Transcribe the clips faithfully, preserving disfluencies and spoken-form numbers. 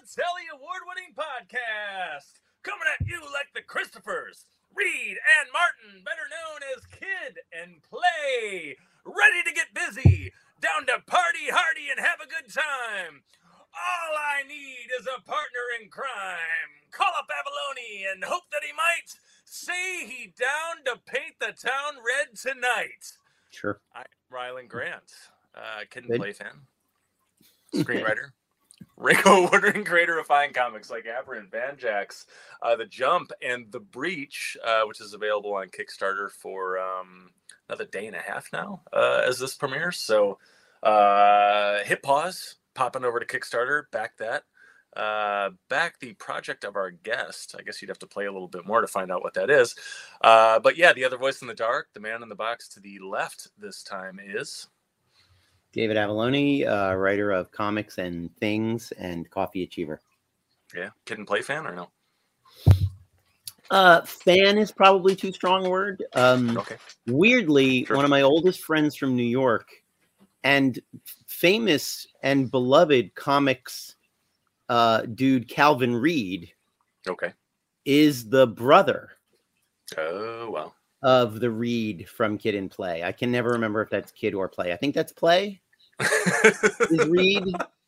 Sally award-winning podcast, coming at you like the Christophers, Reed and Martin, better known as Kid and Play, ready to get busy, down to party hardy and have a good time. All I need is a partner in crime. Call up Avalone and hope that he might say he down to paint the town red tonight. Sure. I'm Rylan Grant, uh, Kid and Good. Play fan, screenwriter. Ringo Woodring, creator of fine comics like Aberrant, Banjax, uh, The Jump, and The Breach, uh, which is available on Kickstarter for um, another day and a half now uh, as this premieres. So uh, hit pause, pop on over to Kickstarter, back that. Uh, back the project of our guest. I guess you'd have to play a little bit more to find out what that is. Uh, but yeah, the other voice in the dark, the man in the box to the left this time is... David Avalone, uh, writer of comics and things and Coffee Achiever. Yeah, Kid and Play fan or no? Uh, fan is probably too strong a word. Um, Okay. Weirdly, Sure. one of my oldest friends from New York and famous and beloved comics uh, dude Calvin Reed Okay. is the brother Oh, wow. of the Reed from Kid and Play. I can never remember if that's Kid or Play. I think that's Play. Is Reed?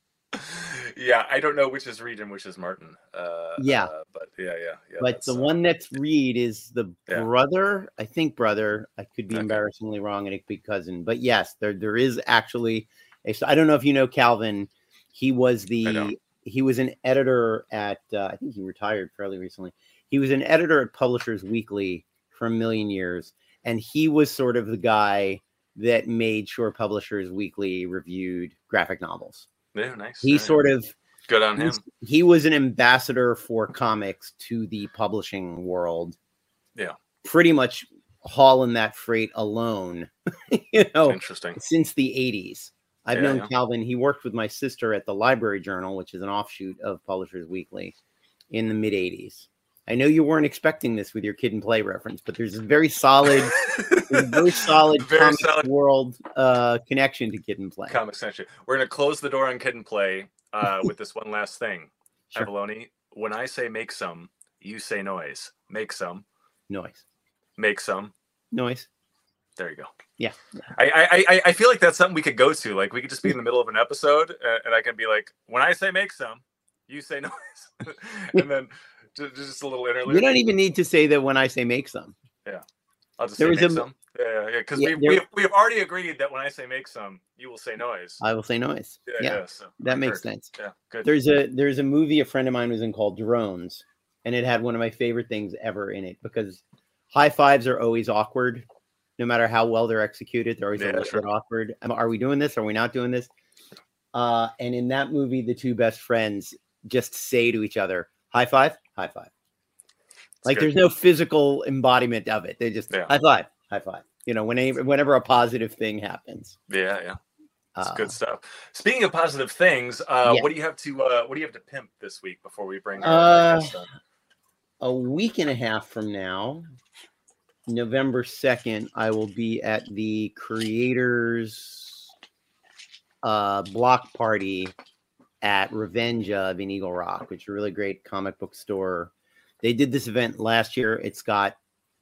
Yeah, I don't know which is Reed and which is Martin. Uh, Yeah. uh, but yeah, yeah, yeah. But that's, the uh, one that's Reed is the Yeah. brother. I think brother. I could be Okay. embarrassingly wrong, and it could be cousin. But yes, there there is actually a. So I don't know if you know Calvin. He was I the don't. he was an editor at. Uh, I think he retired fairly recently. He was an editor at Publishers Weekly for a million years, and he was sort of the guy that made sure Publishers Weekly reviewed graphic novels. Yeah, nice. He Yeah, sort of good on him. He's- he was an ambassador for comics to the publishing world. Yeah. Pretty much hauling that freight alone, you know, Interesting. since the eighties. I've Yeah, known yeah. Calvin. He worked with my sister at the Library Journal, which is an offshoot of Publishers Weekly, in the mid eighties. I know you weren't expecting this with your Kid and Play reference, but there's a very solid, there's a very solid Very comics solid world uh, connection to Kid and Play. comic section. We're gonna close the door on Kid and Play uh, with this one last thing. Sure. Avalone, when I say make some, you say noise. Make some. Noise, Make some. noise. There you go. Yeah. I, I I I feel like that's something we could go to. Like we could just be in the middle of an episode, uh, and I can be like, when I say make some, you say noise, and then just, just a little interlude. You don't even need to say that when I say make some. I'll just there say was make a- some. Yeah, yeah, because Yeah, we there- we we have already agreed that when I say make some, you will say noise. I will say noise. Yeah, Yeah, yeah. So that makes good. sense. Yeah, good. There's a there's a movie a friend of mine was in called Drones, and it had one of my favorite things ever in it because high fives are always awkward, no matter how well they're executed. They're always Yeah, a little sure. bit awkward. Am- Are we doing this? Are we not doing this? Uh, and in that movie, the two best friends just say to each other, "High five, high five." It's Like good. there's no physical embodiment of it. They just Yeah. high five, high five. You know, whenever whenever a positive thing happens. Yeah, yeah. It's Uh, good stuff. Speaking of positive things, uh, Yeah. what do you have to uh, what do you have to pimp this week before we bring our Uh, guest on? a week and a half from now, November second, I will be at the creators uh, block party at Revenge of in Eagle Rock, which is a really great comic book store. They did this event last year. It's got,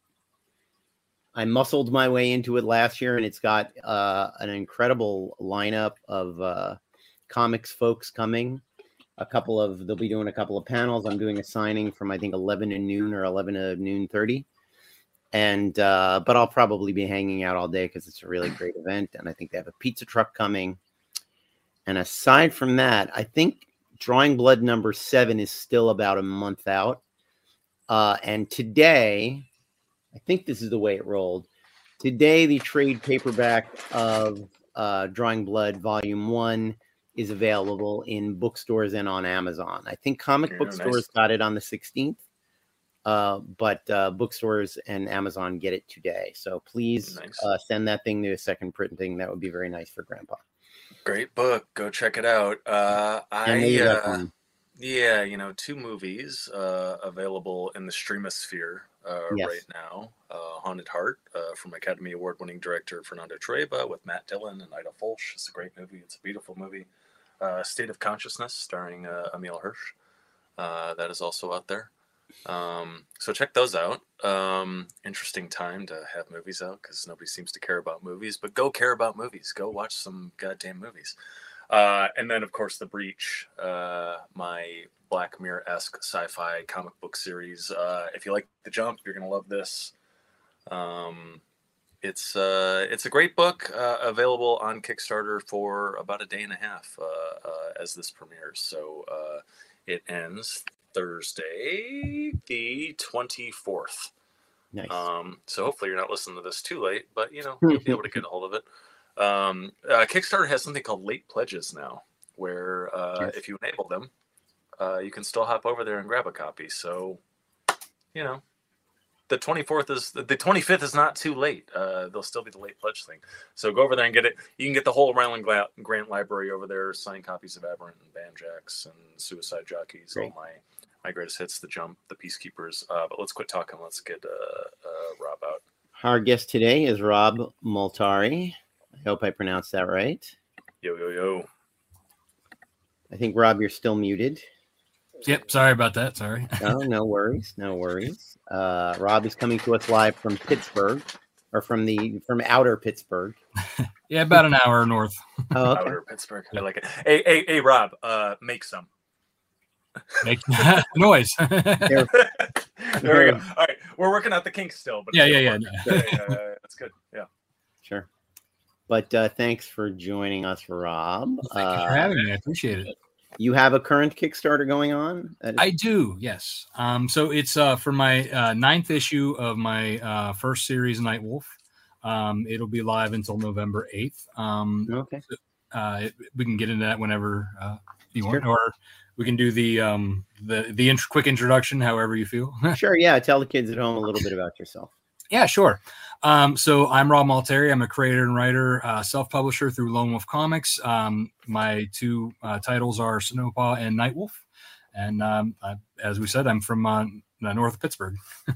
I muscled my way into it last year, and it's got uh, an incredible lineup of uh, comics folks coming. A couple of, they'll be doing a couple of panels. I'm doing a signing from, I think, eleven to noon or eleven to noon thirty. And, uh, but I'll probably be hanging out all day because it's a really great event. And I think they have a pizza truck coming. And aside from that, I think Drawing Blood number seven is still about a month out. Uh, and today, I think this is the way it rolled. Today, the trade paperback of uh, Drawing Blood Volume one is available in bookstores and on Amazon. I think comic Yeah, book nice. stores got it on the sixteenth, uh, but uh, bookstores and Amazon get it today. So please Nice. uh, send that thing to a second printing. That would be very nice for Grandpa. Great book. Go check it out. Uh, I know I you got uh, one. yeah, you know, two movies uh, available in the streamosphere uh, Yes. right now. Uh, Haunted Heart uh, from Academy Award-winning director Fernando Trueba with Matt Dillon and Ida Fulch. It's a great movie. It's a beautiful movie. Uh, State of Consciousness starring uh, Emil Hirsch. Uh, that is also out there. Um, so check those out. Um, interesting time to have movies out because nobody seems to care about movies, but go care about movies. Go watch some goddamn movies. Uh, and then, of course, The Breach, uh, my Black Mirror-esque sci-fi comic book series. Uh, if you like The Jump, you're going to love this. Um, it's uh, it's a great book, uh, available on Kickstarter for about a day and a half uh, uh, as this premieres. So uh, it ends Thursday, the twenty-fourth. Nice. Um, so hopefully you're not listening to this too late, but you know, you'll be able to get a hold of it. Um, uh, Kickstarter has something called late pledges now, where uh, Yes. if you enable them, uh, you can still hop over there and grab a copy. So, you know, the twenty-fourth is the twenty-fifth is not too late. Uh, there'll still be the late pledge thing. So go over there and get it. You can get the whole Ryland Gla- Grant library over there, signed copies of Aberrant and Banjax and Suicide Jockeys, Great. all my my greatest hits, The Jump, The Peacekeepers. Uh, but let's quit talking. Let's get uh, uh, Rob out. Our guest today is Rob Multari. I hope I pronounced that right. Yo, yo, yo. I think, Rob, you're still muted. Yep. Sorry about that. Sorry. No, no worries. No worries. Uh, Rob is coming to us live from Pittsburgh, or from the from outer Pittsburgh. Yeah, about an hour north. Oh, okay. Outer Pittsburgh. I like it. Hey, hey, hey, Rob, uh, make some. Make noise. There- There we go. All right. We're working out the kinks still. But Yeah, it's yeah, gonna yeah. work. yeah, yeah, yeah. That's good. Yeah. Sure. But uh, thanks for joining us, Rob. Thank you Uh, for having me. I appreciate it. you have a current Kickstarter going on? That is- I do, yes. Um, so it's uh, for my uh, ninth issue of my uh, first series, Night Wolf. Um, it'll be live until November eighth. Um, okay. uh, it, we can get into that whenever uh, you Sure. want, or we can do the um, the the int- quick introduction, however you feel. Sure. Yeah. Tell the kids at home a little bit about yourself. Yeah, sure. Um, so I'm Rob Multari. I'm a creator and writer, uh, self-publisher through Lone Wolf Comics. Um, my two uh, titles are Snowpaw and Night Wolf. And um, I, as we said, I'm from uh, north of Pittsburgh.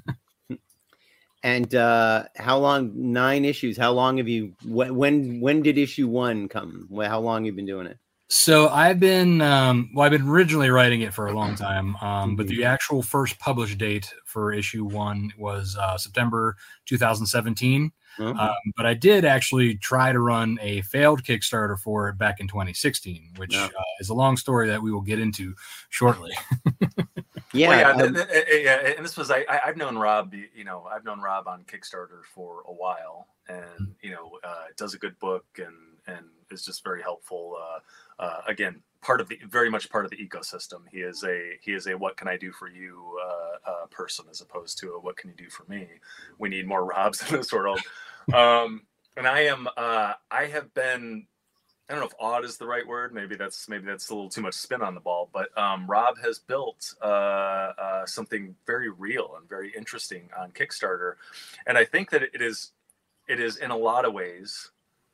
And uh, how long? Nine issues. How long have you? When? When, when did issue one come? Well, how long have you been doing it? So I've been, um, well, I've been originally writing it for a long time, um, but the actual first published date for issue one was uh, September two thousand seventeen. Okay. Um, but I did actually try to run a failed Kickstarter for it back in twenty sixteen, which Yeah. uh, is a long story that we will get into shortly. yeah. Well, yeah, um, th- th- th- yeah, and this was I, I I've known Rob, you know, I've known Rob on Kickstarter for a while, and you know, uh, does a good book and and is just very helpful. Uh, uh, again, part of the very much part of the ecosystem. He is a he is a what can I do for you uh, uh, person as opposed to a what can you do for me. We need more Robs in this world. Um, and I am uh, I have been. I don't know if odd is the right word. Maybe that's maybe that's a little too much spin on the ball. But um, Rob has built uh, uh, something very real and very interesting on Kickstarter, and I think that it is it is in a lot of ways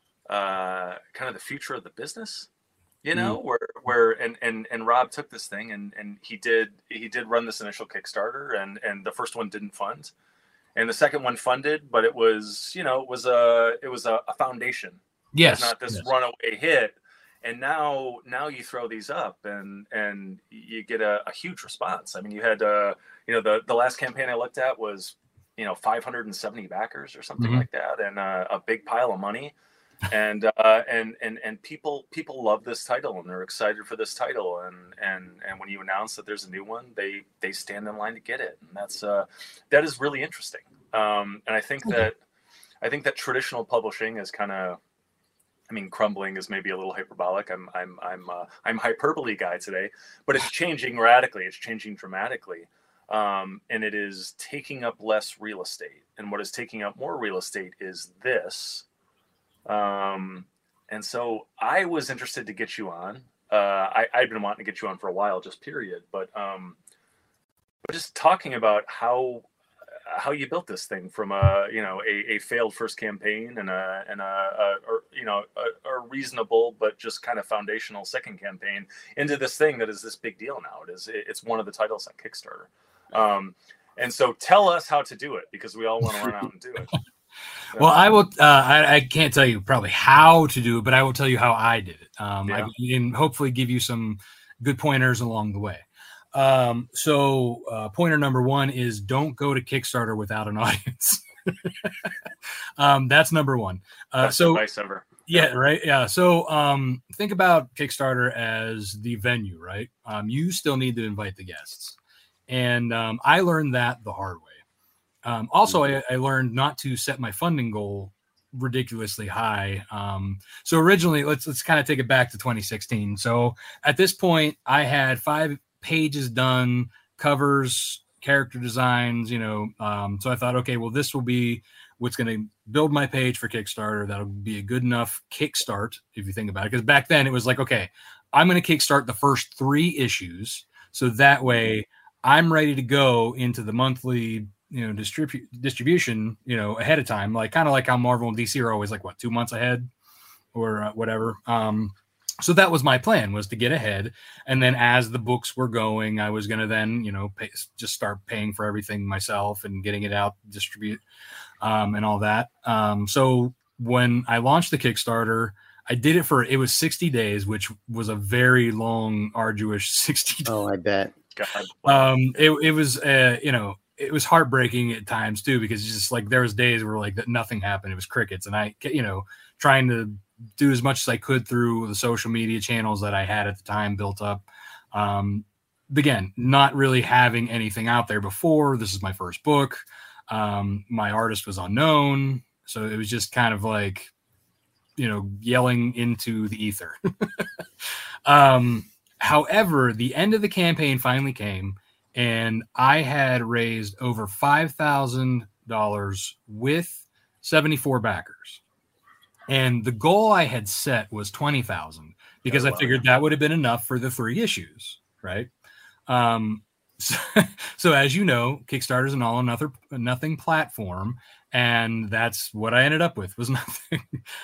uh, kind of the future of the business. You know, mm. where where and, and and Rob took this thing and and he did he did run this initial Kickstarter, and and the first one didn't fund, and the second one funded, but it was you know it was a it was a, a foundation. Yes, it's not this yes. runaway hit, and now now you throw these up and and you get a, a huge response. I mean, you had uh you know the the last campaign I looked at was you know five hundred seventy backers or something mm-hmm. like that, and uh, a big pile of money, and uh, and and and people people love this title and they're excited for this title, and and and when you announce that there's a new one, they they stand in line to get it, and that's uh that is really interesting. Um, and I think mm-hmm. that I think that traditional publishing is kind of I mean, crumbling is maybe a little hyperbolic. I'm, I'm, I'm, uh, I'm hyperbole guy today, but it's changing radically. It's changing dramatically, um, and it is taking up less real estate. And what is taking up more real estate is this. Um, and so I was interested to get you on. Uh, I, I've been wanting to get you on for a while, just period. But um, just talking about how. how you built this thing from a you know a, a failed first campaign and a and a, a or, you know a, a reasonable but just kind of foundational second campaign into this thing that is this big deal now. It is it's one of the titles on Kickstarter, um, and so tell us how to do it because we all want to run out and do it. So. Well, I will. Uh, I, I can't tell you probably how to do it, but I will tell you how I did it. Um, yeah. I can hopefully give you some good pointers along the way. Um, so uh, pointer number one is don't go to Kickstarter without an audience. um, that's number one. Uh, Best so advice ever. yeah, right. Yeah. So um, think about Kickstarter as the venue, right? Um, you still need to invite the guests. And um, I learned that the hard way. Um, also, I, I learned not to set my funding goal ridiculously high. Um, so originally, let's let's kind of take it back to twenty sixteen. So at this point, I had five pages done, covers, character designs, you know. Um, so I thought, okay, well, this will be what's going to build my page for Kickstarter. That'll be a good enough kickstart, if you think about it. Because back then it was like, okay, I'm going to kickstart the first three issues. So that way I'm ready to go into the monthly, you know, distribute distribution, you know, ahead of time, like kind of like how Marvel and D C are always like, what, two months ahead or uh, whatever. Um, so that was my plan, was to get ahead. And then as the books were going, I was going to then, you know, pay, just start paying for everything myself and getting it out, distribute, um, and all that. Um, so when I launched the Kickstarter, I did it for, it was sixty days, which was a very long, arduous sixty days. Oh, I bet. God. Um, it, it was, uh, you know, it was heartbreaking at times too, because it's just like there was days where like that nothing happened. It was crickets, and I, you know, trying to do as much as I could through the social media channels that I had at the time built up. Um, again, not really having anything out there before. This is my first book. Um, my artist was unknown, so it was just kind of like, you know, yelling into the ether. um, however, the end of the campaign finally came. And I had raised over five thousand dollars with seventy-four backers. And the goal I had set was twenty thousand dollars because oh, wow. I figured that would have been enough for the three issues, right? Um, so, so as you know, Kickstarter is an all or nothing, nothing platform. And that's what I ended up with, was nothing.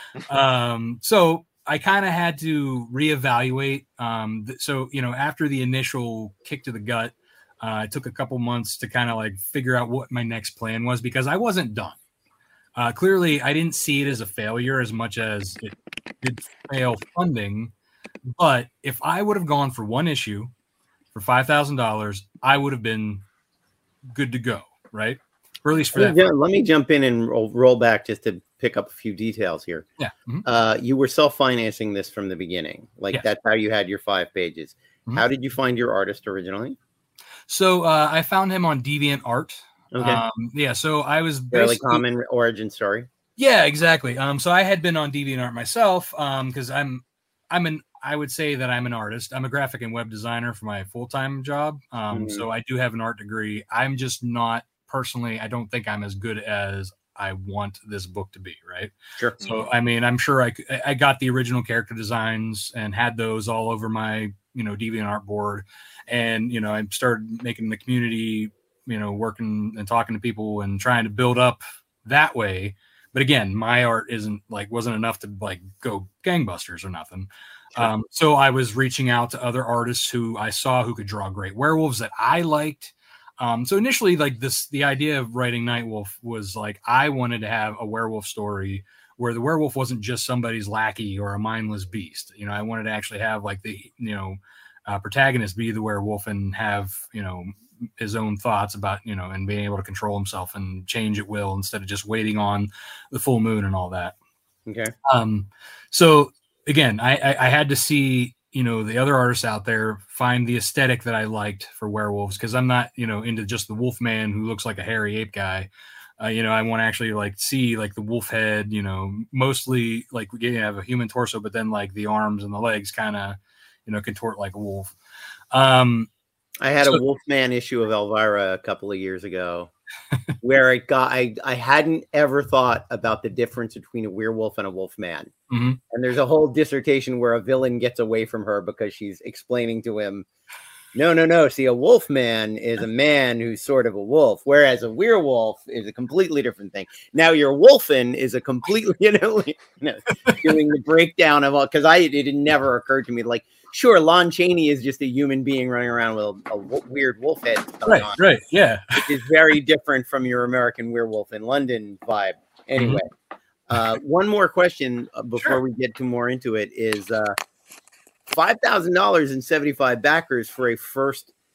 um, so I kind of had to reevaluate. Um, th- so, you know, after the initial kick to the gut, Uh, it took a couple months to kind of like figure out what my next plan was, because I wasn't done. Uh, clearly, I didn't see it as a failure as much as it did fail funding. But if I would have gone for one issue for five thousand dollars, I would have been good to go, right? Or at least for that. Yeah, let me jump in and roll, roll back just to pick up a few details here. Yeah. Mm-hmm. Uh, you were self-financing this from the beginning. Like yes. That's how you had your five pages. Mm-hmm. How did you find your artist originally? So uh, I found him on DeviantArt. Okay. Um, yeah. So I was fairly common origin story. Yeah, exactly. Um, so I had been on DeviantArt myself because um, I'm, I'm an, I would say that I'm an artist. I'm a graphic and web designer for my full-time job. Um, mm-hmm. So I do have an art degree. I'm just not personally, I don't think I'm as good as I want this book to be. Right. Sure. So, I mean, I'm sure I, I got the original character designs and had those all over my, you know, DeviantArt board. And, you know, I started making the community, you know, working and talking to people and trying to build up that way. But again, my art isn't like, wasn't enough to like go gangbusters or nothing. Sure. Um, so I was reaching out to other artists who I saw who could draw great werewolves that I liked. Um, so initially, like this, the idea of writing Nightwolf was like, I wanted to have a werewolf story where the werewolf wasn't just somebody's lackey or a mindless beast. You know, I wanted to actually have like the, you know, uh, protagonist be the werewolf and have, you know, his own thoughts about, you know, and being able to control himself and change at will instead of just waiting on the full moon and all that. Okay. Um, so again, I, I, I had to see, you know, the other artists out there find the aesthetic that I liked for werewolves. Cause I'm not, you know, into just the wolf man who looks like a hairy ape guy. Uh, you know, I want to actually like see like the wolf head, you know, mostly like we have a human torso, but then like the arms and the legs kind of, you know, contort like a wolf. Um, I had so, a Wolfman issue of Elvira a couple of years ago where I got, I, I hadn't ever thought about the difference between a werewolf and a wolfman. Mm-hmm. And there's a whole dissertation where a villain gets away from her because she's explaining to him, no, no, no. See, a wolfman is a man who's sort of a wolf, whereas a werewolf is a completely different thing. Now, your wolfen is a completely, you know, you know doing the breakdown of all, because I it had never occurred to me, like, sure, Lon Chaney is just a human being running around with a, a w- weird wolf head. Right, on, right, yeah. Which is very different from your American Werewolf in London vibe. Anyway, mm-hmm. uh, one more question before sure. we get too more into it is, uh, five thousand dollars and seventy-five backers for a first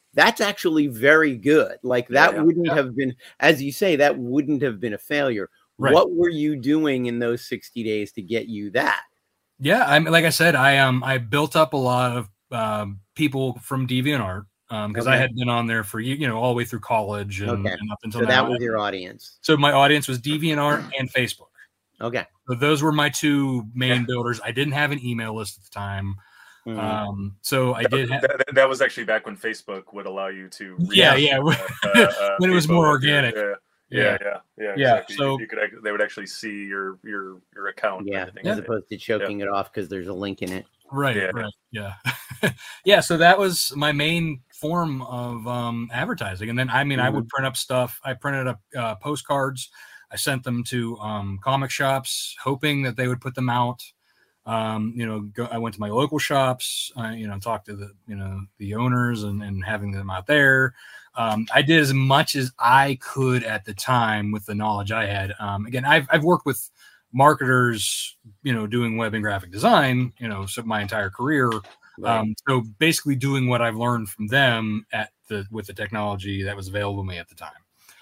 that's actually very good. Like that Yeah, yeah, wouldn't yeah. have been, as you say, that wouldn't have been a failure. Right. What were you doing in those sixty days to get you that? Yeah, I mean, like I said, I um I built up a lot of um, people from DeviantArt because um, Okay. I had been on there for you know all the way through college and, Okay. and up until So now. that was your audience. So my audience was DeviantArt and Facebook. Okay. So those were my two main builders. I didn't have an email list at the time. Mhm. Um, so I That, did have, that, that was actually back when Facebook would allow you to yeah, reach, yeah, uh, uh, uh, when it was people more with your- organic. yeah, Yeah. yeah, yeah, yeah. Yeah, Exactly. so- you, you could act- they would actually see your your your account. and Yeah, everything. as Yeah. opposed to choking it off because there's a link in it. Right, Yeah. right, yeah, yeah. So that was my main form of um, advertising, and then I mean, I would print up stuff. I printed up uh, postcards. I sent them to um, comic shops, hoping that they would put them out. Um, you know, go, I went to my local shops. Uh, you know, talked to the you know the owners and, and having them out there. Um, I did as much as I could at the time with the knowledge I had. Um, again, I've I've worked with marketers, you know, doing web and graphic design, you know, so my entire career. Right. Um, so basically doing what I've learned from them at the, with the technology that was available to me at the time.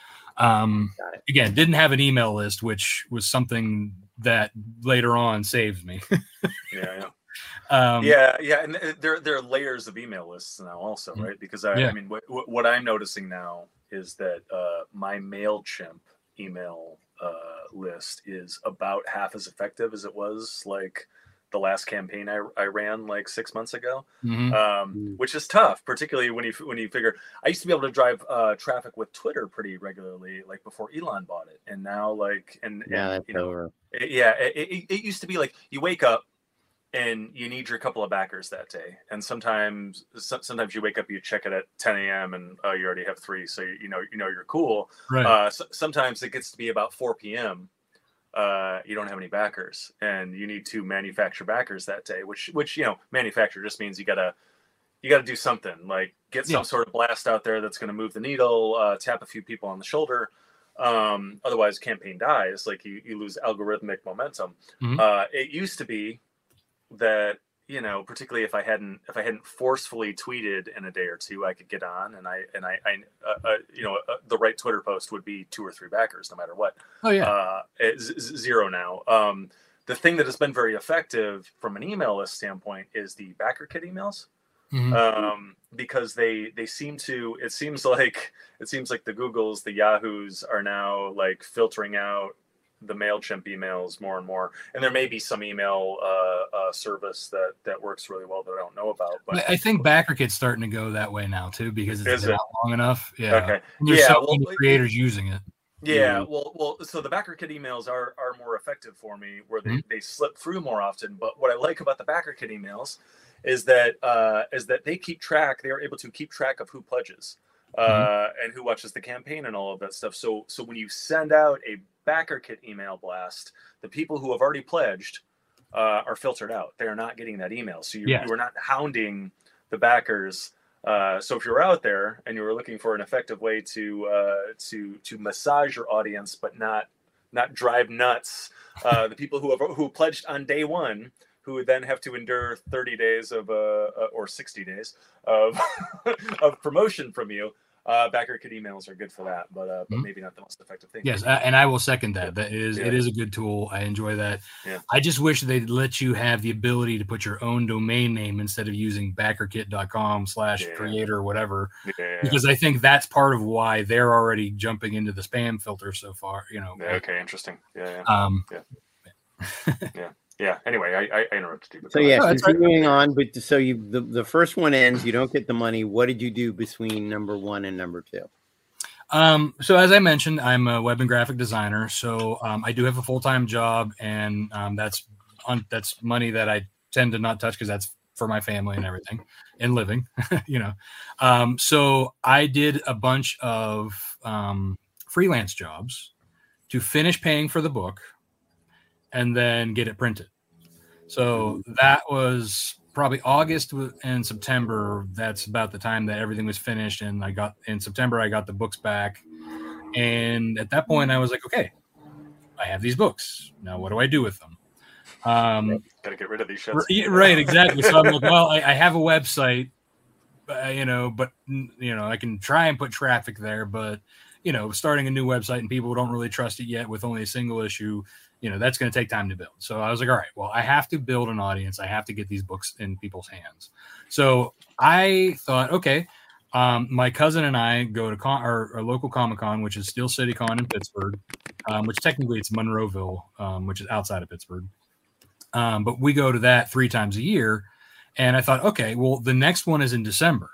Um, Got it. again, didn't have an email list, which was something that later on saved me. Yeah, yeah. um, yeah, yeah, and uh, there there are layers of email lists now, also, Mhm. right? Because I, Yeah. I mean, what, what I'm noticing now is that uh, my Mailchimp email uh, list is about half as effective as it was like the last campaign I, I ran like six months ago, mhm. um, Mm. which is tough, particularly when you when you figure. I used to be able to drive uh, traffic with Twitter pretty regularly, like before Elon bought it, and now like and, Yeah, and that's you know, over. it- yeah, it, it, it used to be like you wake up and you need your couple of backers that day, and sometimes so- sometimes you wake up, you check it at ten a.m. and uh, you already have three, so you, you know you know you're cool. Right. Uh, so, sometimes it gets to be about four p.m. Uh, you don't have any backers, and you need to manufacture backers that day. Which which you know manufacture just means you gotta you gotta do something like get some Yeah. sort of blast out there that's going to move the needle, uh, tap a few people on the shoulder. Um, otherwise, campaign dies. Like you, you lose algorithmic momentum. Mhm. Uh, it used to be that you know, particularly if I hadn't if I hadn't forcefully tweeted in a day or two, I could get on, and I and I, I uh, uh, you know, uh, the right Twitter post would be two or three backers, no matter what. Oh yeah. Uh, it's z- zero now. Um, the thing that has been very effective from an email list standpoint is the backer kit emails. Mhm. Um, because they they seem to it seems like it seems like the Googles, the Yahoos are now like filtering out the MailChimp emails more and more, and there may be some email uh, uh, service that that works really well that I don't know about. But I I think BackerKit's starting to go that way now too because it's Is been it? out long enough. Yeah. okay, And there's yeah, so well, many it- creators using it. yeah, Mhm. well, well, so the BackerKit emails are are more effective for me, where they, Mhm. they slip through more often. But what I like about the BackerKit emails is that uh, is that they keep track. They are able to keep track of who pledges uh, and who watches the campaign and all of that stuff. So so when you send out a BackerKit email blast, the people who have already pledged uh, are filtered out. They are not getting that email. So you, Yes. you are not hounding the backers. Uh, so if you're out there and you were looking for an effective way to uh, to to massage your audience, but not not drive nuts uh, the people who have who pledged on day one, who would then have to endure thirty days of uh, uh, or sixty days of of promotion from you. Uh, BackerKit emails are good for that, but uh, but Mhm. maybe not the most effective thing. Yes, a- and I will second that. That is, it Yeah. is a good tool. I enjoy that. Yeah. I just wish they'd let you have the ability to put your own domain name instead of using backerkit.com slash Yeah. creator or whatever, Yeah, yeah, because I think that's part of why they're already jumping into the spam filter so far. You know. yeah. Okay, interesting. Yeah, yeah. Um, yeah. Anyway, I, I, I interrupted you. but So go yeah, ahead. Oh, that's right. continuing on, but so you the, the first one ends, you don't get the money. What did you do between number one and number two? Um, so as I mentioned, I'm a web and graphic designer. So um, I do have a full-time job, and um, that's on, that's money that I tend to not touch because that's for my family and everything and living, you know. Um, so I did a bunch of um, freelance jobs to finish paying for the book and then get it printed. So that was probably August and September. That's about the time that everything was finished. And I got in September, I got the books back. And at that point I was like, okay, I have these books. Now what do I do with them? Um, Gotta get rid of these shits. r- yeah, right, exactly. So I'm like, well, I, I have a website. uh, you know, but you know, I can try and put traffic there, but you know, starting a new website and people don't really trust it yet with only a single issue, you know, that's going to take time to build. So I was like, all right, well, I have to build an audience. I have to get these books in people's hands. So I thought, okay, um, my cousin and I go to con- our, our local Comic-Con, which is Steel City Con in Pittsburgh, um, which technically it's Monroeville, um, which is outside of Pittsburgh. Um, but we go to that three times a year. And I thought, okay, well, the next one is in December.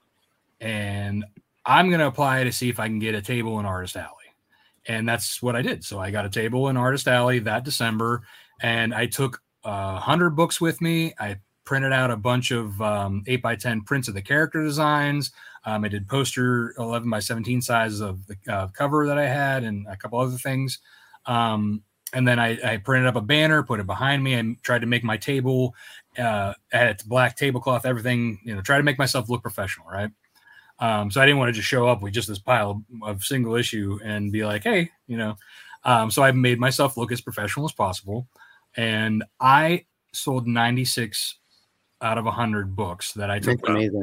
And I'm going to apply to see if I can get a table in Artist Alley. And that's what I did. So I got a table in Artist Alley that December, and I took a hundred books with me. I printed out a bunch of um, eight by ten prints of the character designs. Um, I did poster eleven by seventeen sizes of the uh, cover that I had and a couple other things. Um, and then I, I printed up a banner, put it behind me, and tried to make my table, uh, had its black tablecloth, everything, you know, try to make myself look professional, right? Um, so I didn't want to just show up with just this pile of, of single issue and be like, hey, you know, um, so I made myself look as professional as possible. And I sold ninety-six out of a hundred books that I took. That's amazing.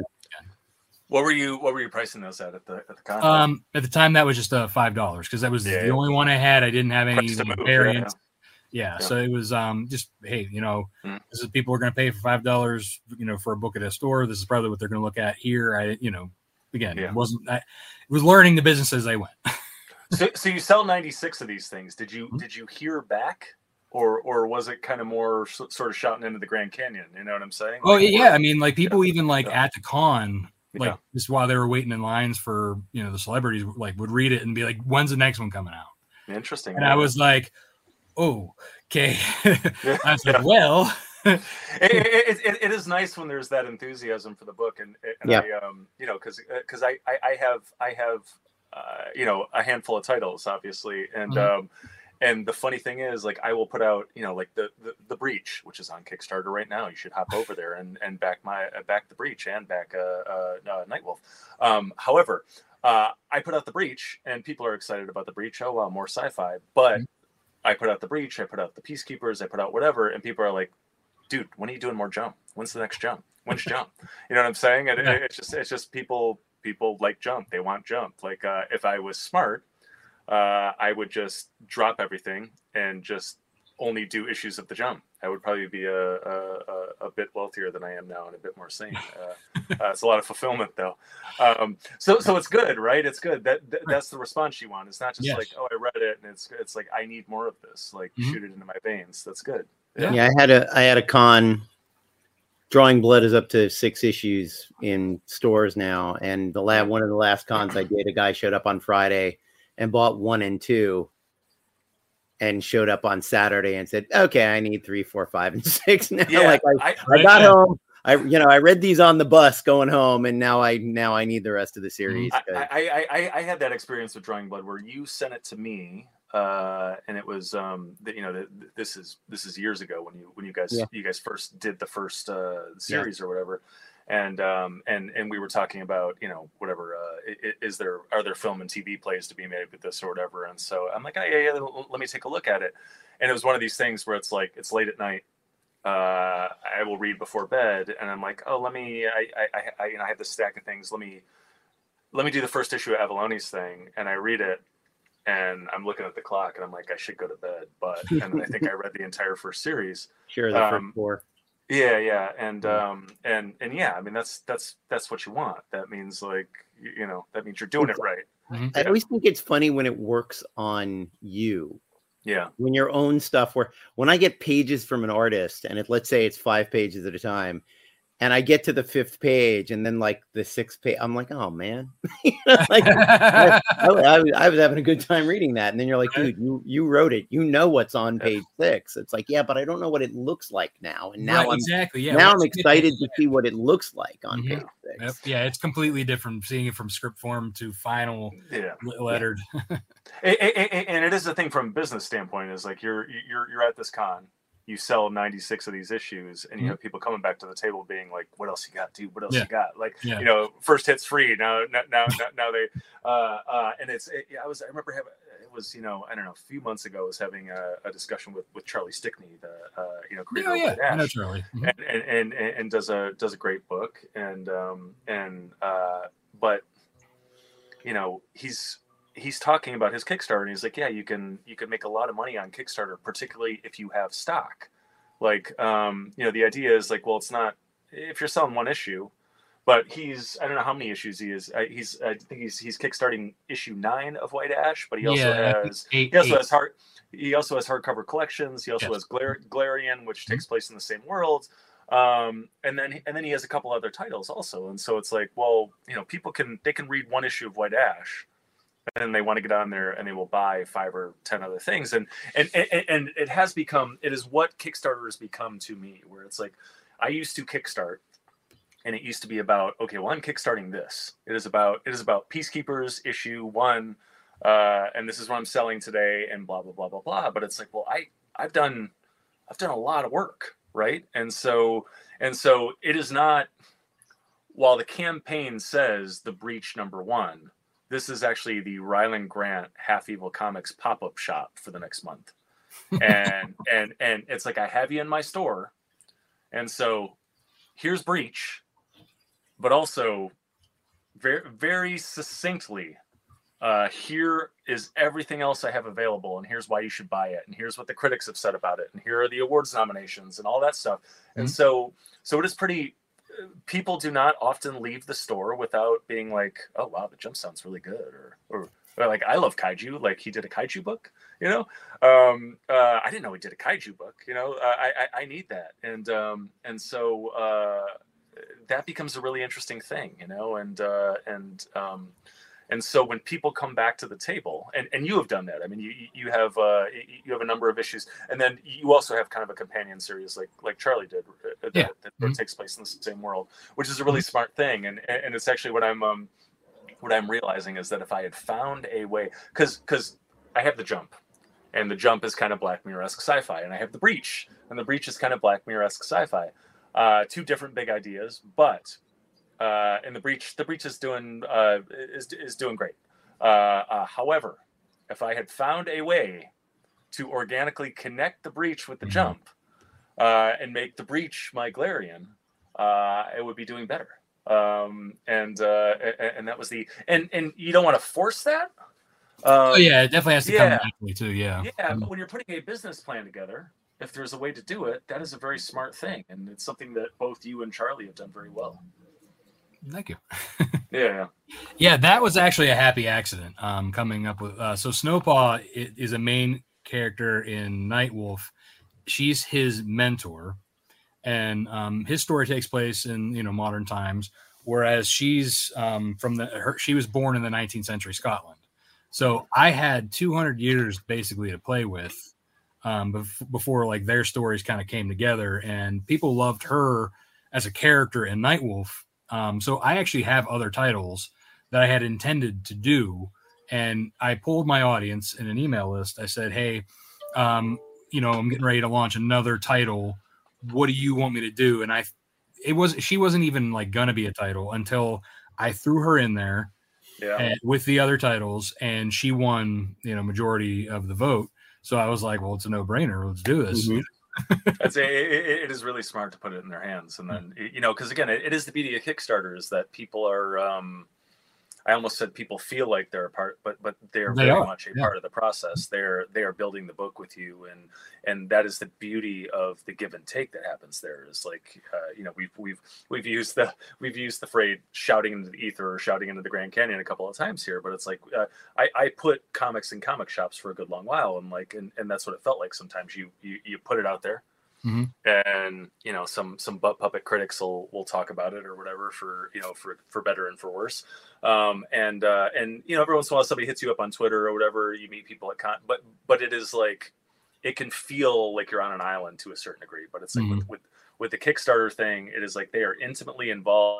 What were you, what were you pricing those at at the, at the con? Um, at the time that was just uh, five dollars. Cause that was yeah, the yeah. only one I had. I didn't have any variants. Yeah. Yeah, yeah. So it was, um, just, hey, you know, mm. this is people are going to pay for five dollars, you know, for a book at a store. This is probably what they're going to look at here. I, you know, Again, yeah. it wasn't. I it was learning the business as I went. so, so you sell ninety-six of these things. Did you mm-hmm. did you hear back, or or was it kind of more so, sort of shouting into the Grand Canyon? You know what I'm saying? Oh like, yeah, or, I mean, like people yeah. even like yeah. at the con, like yeah. just while they were waiting in lines for you know the celebrities, like would read it and be like, "When's the next one coming out?" Interesting. And yeah. I was like, "Oh, okay." yeah. I was like, yeah. "Well." it, it, it, it is nice when there's that enthusiasm for the book, and, and yeah. I, um, you know, because because I, I I have I have uh, you know a handful of titles, obviously, and mm-hmm. um, and the funny thing is, like, I will put out, you know, like the, the the Breach, which is on Kickstarter right now. You should hop over there and and back my uh, back the Breach and back uh, uh, uh Nightwolf. Um, however, uh, I put out the Breach, and people are excited about the Breach. Oh wow, more sci-fi, but mm-hmm. I put out the Breach, I put out the Peacekeepers, I put out whatever, and people are like, dude, when are you doing more Jump? When's the next Jump? When's Jump? You know what I'm saying? And yeah. it, it's just, it's just people, people like Jump. They want Jump. Like, uh, if I was smart, uh, I would just drop everything and just only do issues of the Jump. I would probably be a, a, a bit wealthier than I am now and a bit more sane. Uh, uh, it's a lot of fulfillment though. Um, so, so it's good, right? It's good. That, that that's the response you want. It's not just yes. like, oh, I read it and it's, it's like, I need more of this. Like mm-hmm. shoot it into my veins. That's good. Yeah. yeah, I had a I had a con. Drawing Blood is up to six issues in stores now, and the lab one of the last cons I did, a guy showed up on Friday and bought one and two, and showed up on Saturday and said, "Okay, I need three, four, five, and six now." Yeah, like I, I, I got yeah. home, I you know I read these on the bus going home, and now I now I need the rest of the series. I I, I, I had that experience with Drawing Blood where you sent it to me. Uh, and it was, um, the, you know, the, this is, this is years ago when you, when you guys, yeah. you guys first did the first, uh, series yeah. or whatever. And, um, and, and we were talking about, you know, whatever, uh, is there, are there film and T V plays to be made with this or whatever? And so I'm like, oh, yeah, yeah, let me take a look at it. And it was one of these things where it's like, it's late at night. Uh, I will read before bed. And I'm like, oh, let me, I, I, I, you know, I have this stack of things. Let me, let me do the first issue of Avallone's thing. And I read it. And I'm looking at the clock, and I'm like, I should go to bed. But and I think I read the entire first series. Sure, the um, first four. Yeah, yeah, and um, and and yeah, I mean that's that's that's what you want. That means like you, you know that means you're doing it right. Mm-hmm. I always think it's funny when it works on you. Yeah. When your own stuff where when I get pages from an artist, and it let's say it's five pages at a time. And I get to the fifth page, and then like the sixth page, I'm like, "Oh man!" you know, like I, I, I, was, I was having a good time reading that, and then you're like, "Dude, you you wrote it. You know what's on page six." It's like, yeah, but I don't know what it looks like now, and now right, I'm exactly yeah. Now I'm excited to see what it looks like on mm-hmm. page six. Yep. Yeah, it's completely different seeing it from script form to final yeah. lettered. and, and, and it is the thing from a business standpoint is like you're you're you're at this con. You sell ninety-six of these issues and you mm-hmm. have people coming back to the table being like, what else you got, dude? What else yeah. you got? Like, yeah. you know, first hit's free. Now, now, now, now they, uh, uh, and it's, it, I was, I remember having, was, you know, I don't know, a few months ago, I was having a, a discussion with, with Charlie Stickney, the uh, you know creator Oh, of yeah, White Ash, I know Charlie. Mm-hmm. and, and, and and does a does a great book, and um and uh but you know he's he's talking about his Kickstarter, and he's like, yeah, you can you can make a lot of money on Kickstarter, particularly if you have stock. Like, um, you know, the idea is like, well, it's not if you're selling one issue, but he's I don't know how many issues he is. I, he's I think he's he's kickstarting issue nine of White Ash, but he also Yeah, has eight, he also eight. has hard he also has hardcover collections. He also Yes. has Glar- Glarian, which Mm-hmm. takes place in the same world. Um, and then and then he has a couple other titles also. And so it's like, well, you know, people can they can read one issue of White Ash, and they want to get on there and they will buy five or ten other things. And and and, and it has become it is what Kickstarter has become to me, where it's like I used to kickstart, and it used to be about, okay, well, I'm kickstarting this. It is about it is about Peacekeepers issue one, uh, and this is what I'm selling today, and blah blah blah blah blah. But it's like, well, I I've done I've done a lot of work, right? And so and so it is not. While the campaign says The Breach number one, this is actually the Ryland Grant Half Evil Comics pop-up shop for the next month. And and and it's like, I have you in my store. And so here's Breach, but also very very succinctly, uh, here is everything else I have available, and here's why you should buy it, and here's what the critics have said about it, and here are the awards nominations and all that stuff. Mm-hmm. And so so it is pretty people do not often leave the store without being like, oh wow, the jump sounds really good, or or, or like, I love kaiju, like he did a kaiju book, you know. um uh I didn't know he did a kaiju book, you know. uh, I, I I need that. And um and so uh that becomes a really interesting thing, you know. And uh and um and so when people come back to the table, and, and you have done that, I mean, you you have uh, you have a number of issues, and then you also have kind of a companion series like like Charlie did, that, yeah. that mm-hmm. takes place in the same world, which is a really mm-hmm. smart thing. And and it's actually what I'm um what I'm realizing is that if I had found a way, because because I have the Jump, and the Jump is kind of Black Mirror-esque sci-fi, and I have the Breach, and the Breach is kind of Black Mirror-esque sci-fi. Uh, two different big ideas, but. Uh, and the breach, the breach is doing uh, is is doing great. Uh, uh, however, if I had found a way to organically connect the Breach with the mm-hmm. Jump, uh, and make the Breach my Glarian, uh, it would be doing better. Um, and uh, and that was the and and you don't want to force that. Um, oh yeah, it definitely has to yeah, come naturally too. Yeah, yeah. Mm-hmm. But when you're putting a business plan together, if there's a way to do it, that is a very smart thing, and it's something that both you and Charlie have done very well. Thank you. yeah. Yeah, that was actually a happy accident. Um, coming up with uh, so Snowpaw is a main character in Nightwolf. She's his mentor, and um, his story takes place in you know modern times. Whereas she's um, from the her, she was born in the nineteenth century Scotland. So I had two hundred years basically to play with um, bef- before like their stories kind of came together, and people loved her as a character in Nightwolf. Um, so I actually have other titles that I had intended to do, and I pulled my audience in an email list. I said, hey, um, you know, I'm getting ready to launch another title. What do you want me to do? And I, it was, she wasn't even like going to be a title until I threw her in there yeah. and, with the other titles, and she won, you know, majority of the vote. So I was like, well, it's a no brainer. Let's do this. Mm-hmm. I'd say it, it is really smart to put it in their hands, and then you know, because again, it, it is the beauty of Kickstarter is that people are. Um, I almost said people feel like they're a part, but but they're they very are. much a yeah. part of the process. They're they are building the book with you, and and that is the beauty of the give and take that happens there. Is like uh, you know we've we've we've used the we've used the phrase shouting into the ether or shouting into the Grand Canyon a couple of times here, but it's like uh, I I put comics in comic shops for a good long while, and like and, and that's what it felt like. Sometimes you you you put it out there. Mm-hmm. And you know some some butt puppet critics will will talk about it or whatever for you know for for better and for worse, um, and uh, and you know every once in a while somebody hits you up on Twitter or whatever, you meet people at con, but but it is like it can feel like you're on an island to a certain degree, but it's like mm-hmm. with, with with the Kickstarter thing, it is like they are intimately involved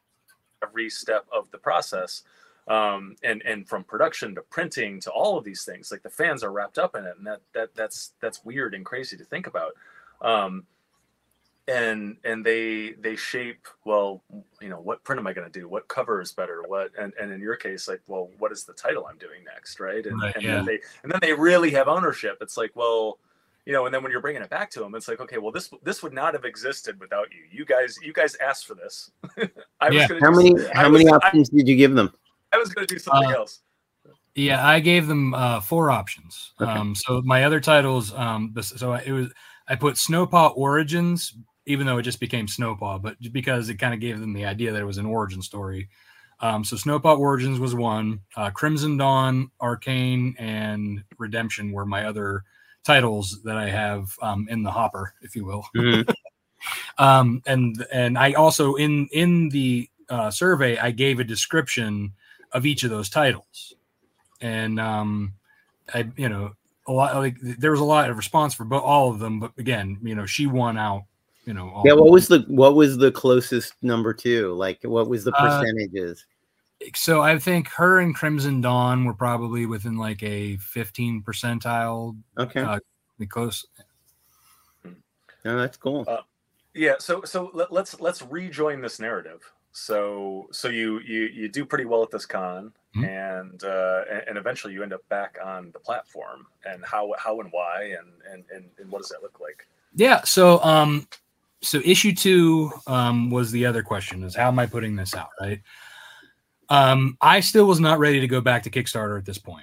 every step of the process. Um, and, and from production to printing to all of these things, like the fans are wrapped up in it, and that that that's that's weird and crazy to think about. Um, and and they they shape, well, you know, what print am I going to do? What cover is better? What and, and in your case, like, well, what is the title I'm doing next, right? And Right, and yeah. then they and then they really have ownership. It's like, well, you know, and then when you're bringing it back to them, it's like, okay, well, this this would not have existed without you. You guys, you guys asked for this. I Yeah. was gonna How do, many I how was, many I, options did you give them? I was going to do something Uh, else. Yeah, I gave them uh, four options. Okay. Um, so my other titles, um, this- so it was I put Snowpaw Origins, even though it just became Snowpaw, but just because it kind of gave them the idea that it was an origin story. Um, so Snowpaw Origins was one. Uh, Crimson Dawn, Arcane, and Redemption were my other titles that I have um, in the hopper, if you will. Mhm. um, and and I also in in the uh, survey I gave a description of each of those titles, and um, I you know a lot like there was a lot of response for bo- all of them, but again, you know, she won out. You know, all Yeah, of what them. was the what was the closest number two? Like, what was the Uh, percentages? So I think her and Crimson Dawn were probably within like a fifteen percentile, Okay, uh, be close. no, that's cool. Uh, Yeah, so so let, let's let's rejoin this narrative. So so you you you do pretty well at this con, Mhm. and uh, and, and eventually you end up back on the platform. And how how and why and and and, and what does that look like? Yeah. So um, so issue two um was the other question: is how am I putting this out? Right. Um, I still was not ready to go back to Kickstarter at this point.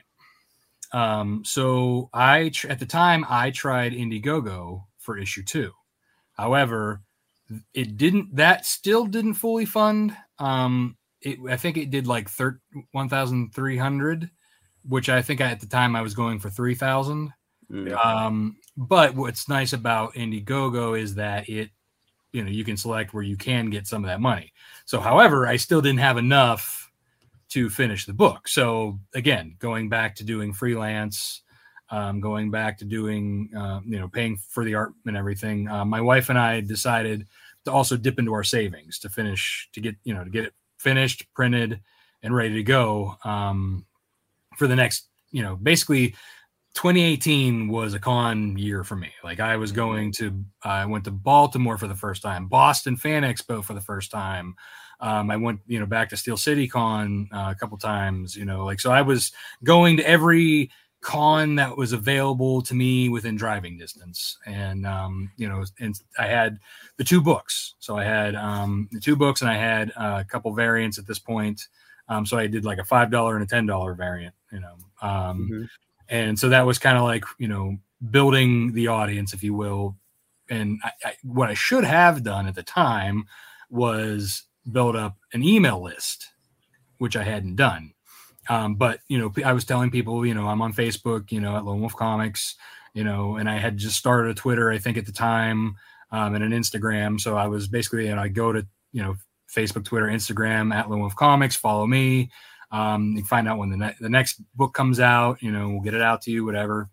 Um, so I tr- at the time I tried Indiegogo for issue two. However, it didn't. That still didn't fully fund. Um, it, I think it did like thir- one thousand three hundred, which I think at the time I was going for three thousand. Mm. Um, but what's nice about Indiegogo is that it, you know, you can select where you can get some of that money. So, however, I still didn't have enough to finish the book. So again, going back to doing freelance, um, going back to doing, uh, you know, paying for the art and everything. Uh, my wife and I decided to also dip into our savings to finish, to get, you know, to get it finished, printed, and ready to go um, for the next, you know, basically twenty eighteen was a con year for me. Like I was going to, I went to Baltimore for the first time, Boston Fan Expo for the first time. Um, I went, you know, back to Steel City Con uh, a couple times, you know, like, so I was going to every con that was available to me within driving distance. And, um, you know, and I had the two books. So I had um, the two books and I had uh, a couple variants at this point. Um, so I did like a five dollars and a ten dollars variant, you know, um, Mhm. and so that was kind of like, you know, building the audience, if you will. And I, I, what I should have done at the time was build up an email list, which I hadn't done. Um, but, you know, I was telling people, you know, I'm on Facebook, you know, at Lone Wolf Comics, you know, and I had just started a Twitter, I think at the time, um, and an Instagram. So I was basically, you know, I go to, you know, Facebook, Twitter, Instagram at Lone Wolf Comics, follow me. Um, you can find out when the, ne- the next book comes out, you know, we'll get it out to you, whatever.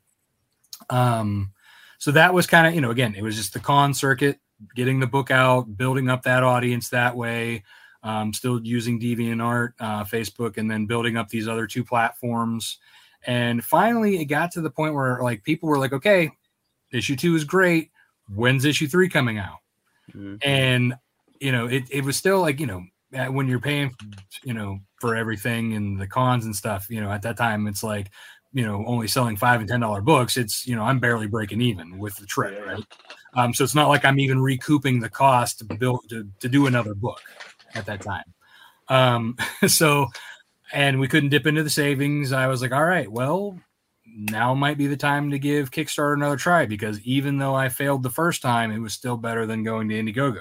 Um, so that was kind of, you know, again, it was just the con circuit, getting the book out, building up that audience that way, um, still using DeviantArt, uh, Facebook, and then building up these other two platforms. And finally, it got to the point where like people were like, okay, issue two is great. When's issue three coming out? Mhm. And, you know, it, it was still like, you know, when you're paying, you know, for everything and the cons and stuff, you know, at that time, it's like, you know, only selling five and ten dollar books. It's, you know, I'm barely breaking even with the trip, Yeah. right? Um, so it's not like I'm even recouping the cost to build to, to do another book at that time. Um, so, and we couldn't dip into the savings. I was like, all right, well, now might be the time to give Kickstarter another try, because even though I failed the first time, it was still better than going to Indiegogo.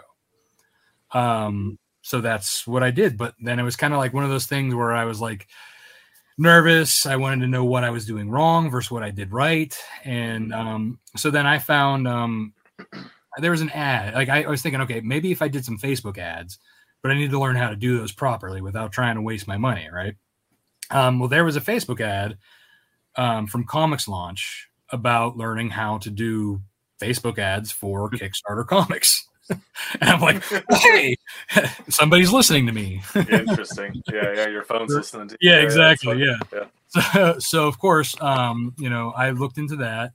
Um, so that's what I did. But then it was kind of like one of those things where I was like nervous. I wanted to know what I was doing wrong versus what I did right. And um, so then I found um, there was an ad. Like I, I was thinking, okay, maybe if I did some Facebook ads, but I need to learn how to do those properly without trying to waste my money, right? Um, well, there was a Facebook ad um, from Comics Launch about learning how to do Facebook ads for Kickstarter comics. And I'm like, hey, somebody's listening to me. Interesting. Yeah, yeah. Your phone's listening to you. Yeah, Yeah, exactly. yeah, Yeah. that's fun. So, so of course, um, you know, I looked into that.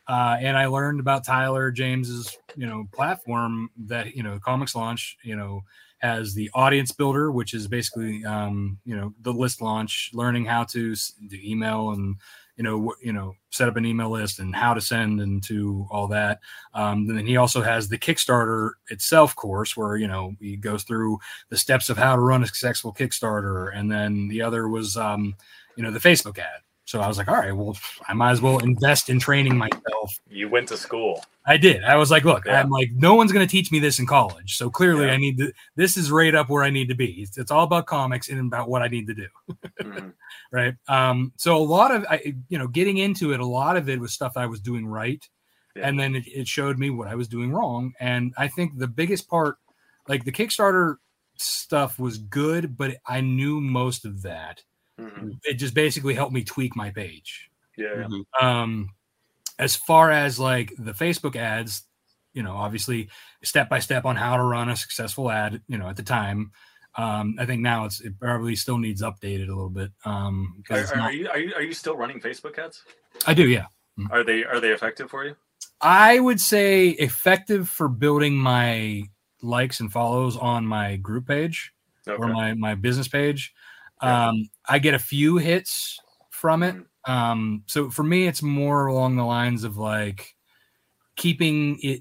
Uh, and I learned about Tyler James's, you know, platform that, you know, Comics Launch, you know, has the audience builder, which is basically, um, you know, the list launch, learning how to do email and, you know, you know, set up an email list and how to send and to all that. Um, then he also has the Kickstarter itself course where, you know, he goes through the steps of how to run a successful Kickstarter. And then the other was, um, you know, the Facebook ad. So I was like, all right, well, I might as well invest in training myself. You went to school. I did. I was like, look, yeah. I'm like, no one's going to teach me this in college. So clearly yeah. I need to, this is right up where I need to be. It's, it's all about comics and about what I need to do. mm-hmm. Right. Um, so a lot of, I, you know, getting into it, a lot of it was stuff I was doing right. Yeah. And then it, it showed me what I was doing wrong. And I think the biggest part, like the Kickstarter stuff was good, but I knew most of that. Mm-hmm. It just basically helped me tweak my page. Yeah. Mm-hmm. Um, as far as like the Facebook ads, you know, obviously step by step on how to run a successful ad, you know, at the time. Um, I think now it's, it probably still needs updated a little bit. Um, are, are, not... are you, are you, are you still running Facebook ads? I do. Yeah. Mm-hmm. Are they, are they effective for you? I would say effective for building my likes and follows on my group page okay. or my, my business page. Yeah. Um, I get a few hits from it. Mm-hmm. Um, so for me, it's more along the lines of like keeping it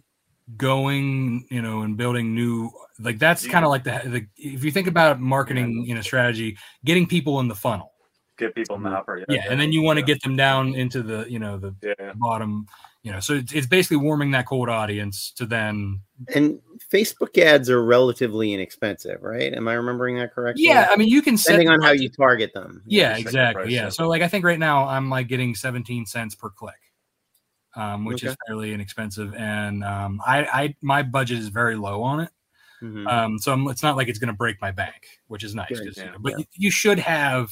going, you know, and building new, like that's kind of like the, the, if you think about marketing, you know, strategy, getting people in the funnel, get people in the hopper. Yeah. yeah and then you want to yeah. get them down into the, you know, the yeah. bottom, you know, so it's, it's basically warming that cold audience to then. And Facebook ads are relatively inexpensive, right? Am I remembering that correctly? Yeah. I mean, you can depending set on how you target them. Yeah, exactly. Price, yeah. yeah. So like, I think right now I'm like getting seventeen cents per click, um, which okay. is fairly inexpensive. And um, I, I, my budget is very low on it. Mm-hmm. Um, so I'm, it's not like it's going to break my bank, which is nice. Good, yeah, you know, but yeah. you, you should have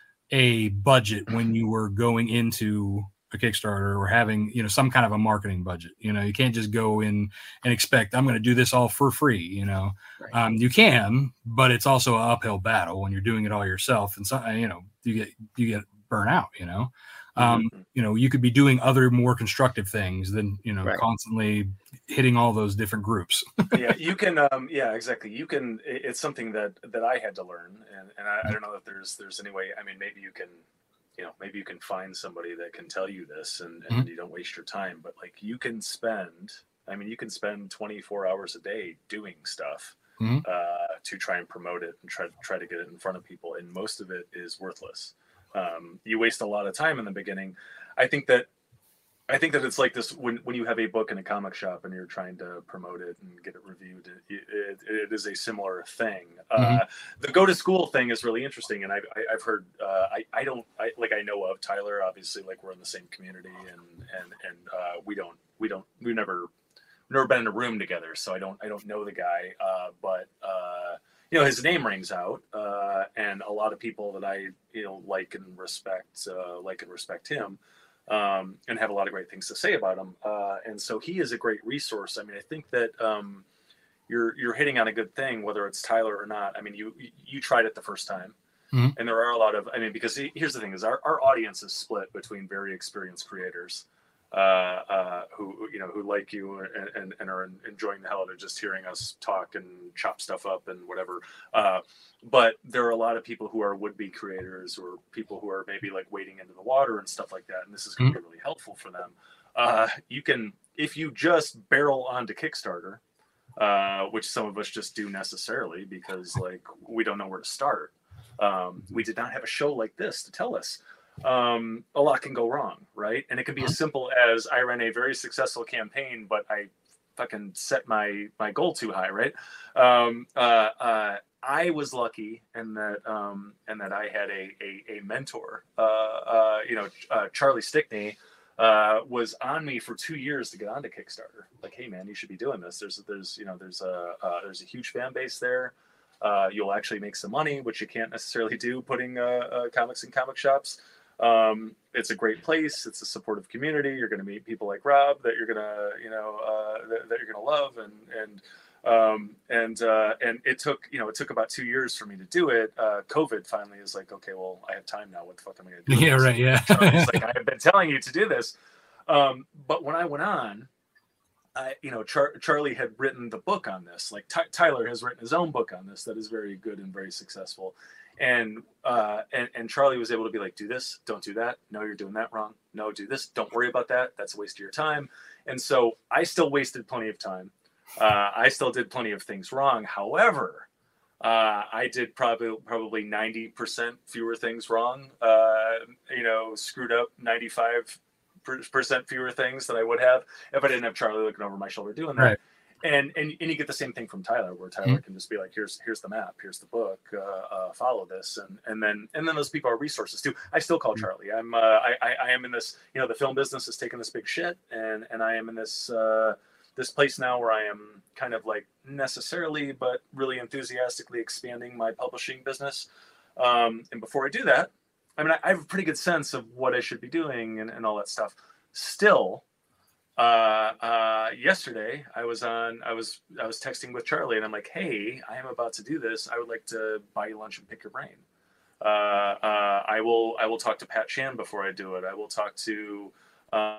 a budget when you were going into a Kickstarter or having, you know, some kind of a marketing budget. You know, you can't just go in and expect I'm going to do this all for free. You know, right. um, you can, but it's also an uphill battle when you're doing it all yourself. And so, you know, you get you get burnt out. You know, um, mm-hmm. you know, you could be doing other more constructive things than, you know, right. constantly hitting all those different groups. yeah, you can. Um, yeah, exactly. You can. It's something that that I had to learn, and, and I, I don't know if there's there's any way. I mean, maybe you can. You know, maybe you can find somebody that can tell you this and, and mm-hmm. you don't waste your time, but like you can spend, I mean, you can spend twenty-four hours a day doing stuff mm-hmm. uh, to try and promote it and try to try to get it in front of people. And most of it is worthless. Um, you waste a lot of time in the beginning. I think that, I think that it's like this when, when you have a book in a comic shop and you're trying to promote it and get it reviewed, it, it, it is a similar thing. Mm-hmm. Uh, the go to school thing is really interesting. And I've, I've heard, uh, I, I don't I, like, I know of Tyler, obviously, like we're in the same community and, and, and uh, we don't, we don't, we've never, we've never been in a room together. So I don't, I don't know the guy, uh, but uh, you know, his name rings out uh, and a lot of people that I, you know, like and respect, uh, like and respect him. Um, and have a lot of great things to say about him. Uh, and so he is a great resource. I mean, I think that um, you're you're hitting on a good thing, whether it's Tyler or not. I mean, you you tried it the first time. Mm-hmm. And there are a lot of, I mean, because he, here's the thing is our, our audience is split between very experienced creators uh, uh, who, you know, who like you and, and, and are enjoying the hell out of just hearing us talk and chop stuff up and whatever. Uh, but there are a lot of people who are would-be creators or people who are maybe like wading into the water and stuff like that. And this is going to mm-hmm. be really helpful for them. Uh, you can, if you just barrel onto Kickstarter, uh, which some of us just do necessarily because like, we don't know where to start. Um, we did not have a show like this to tell us. Um, a lot can go wrong, right? And it can be as simple as I ran a very successful campaign, but I fucking set my my goal too high, right? Um, uh, uh, I was lucky in that um, and that I had a a, a mentor. Uh, uh, you know, uh, Charlie Stickney uh, was on me for two years to get onto Kickstarter. Like, hey man, you should be doing this. There's there's you know there's a uh, there's a huge fan base there. Uh, you'll actually make some money, which you can't necessarily do putting uh, uh, comics in comic shops. Um, it's a great place. It's a supportive community. You're going to meet people like Rob that you're going to, you know, uh, that, that you're going to love. And, and, um, and, uh, and it took, you know, it took about two years for me to do it. Uh, COVID finally is like, okay, well, I have time now. What the fuck am I going to do? Yeah, right. Yeah. It's like, I have been telling you to do this. Um, but when I went on, I, you know, Char- Charlie had written the book on this. Like Ty- Tyler has written his own book on this that is very good and very successful. And, uh, and and Charlie was able to be like, do this, don't do that. No, you're doing that wrong. No, do this. Don't worry about that. That's a waste of your time. And so I still wasted plenty of time. Uh, I still did plenty of things wrong. However, uh, I did probably probably ninety percent fewer things wrong. Uh, you know, screwed up ninety-five percent fewer things than I would have if I didn't have Charlie looking over my shoulder doing that. Right. And, and and you get the same thing from Tyler, where Tyler mm-hmm. can just be like, here's here's the map, here's the book, uh, uh, follow this, and and then and then those people are resources too. I still call mm-hmm. Charlie. I'm uh, I, I I am in this, you know, the film business is taking this big shit, and and I am in this uh, this place now where I am kind of like necessarily, but really enthusiastically expanding my publishing business. Um, and before I do that, I mean, I, I have a pretty good sense of what I should be doing and, and all that stuff. Still. Uh, uh, yesterday I was on, I was, I was texting with Charlie and I'm like, hey, I am about to do this. I would like to buy you lunch and pick your brain. Uh, uh, I will, I will talk to Pat Chan before I do it. I will talk to, uh,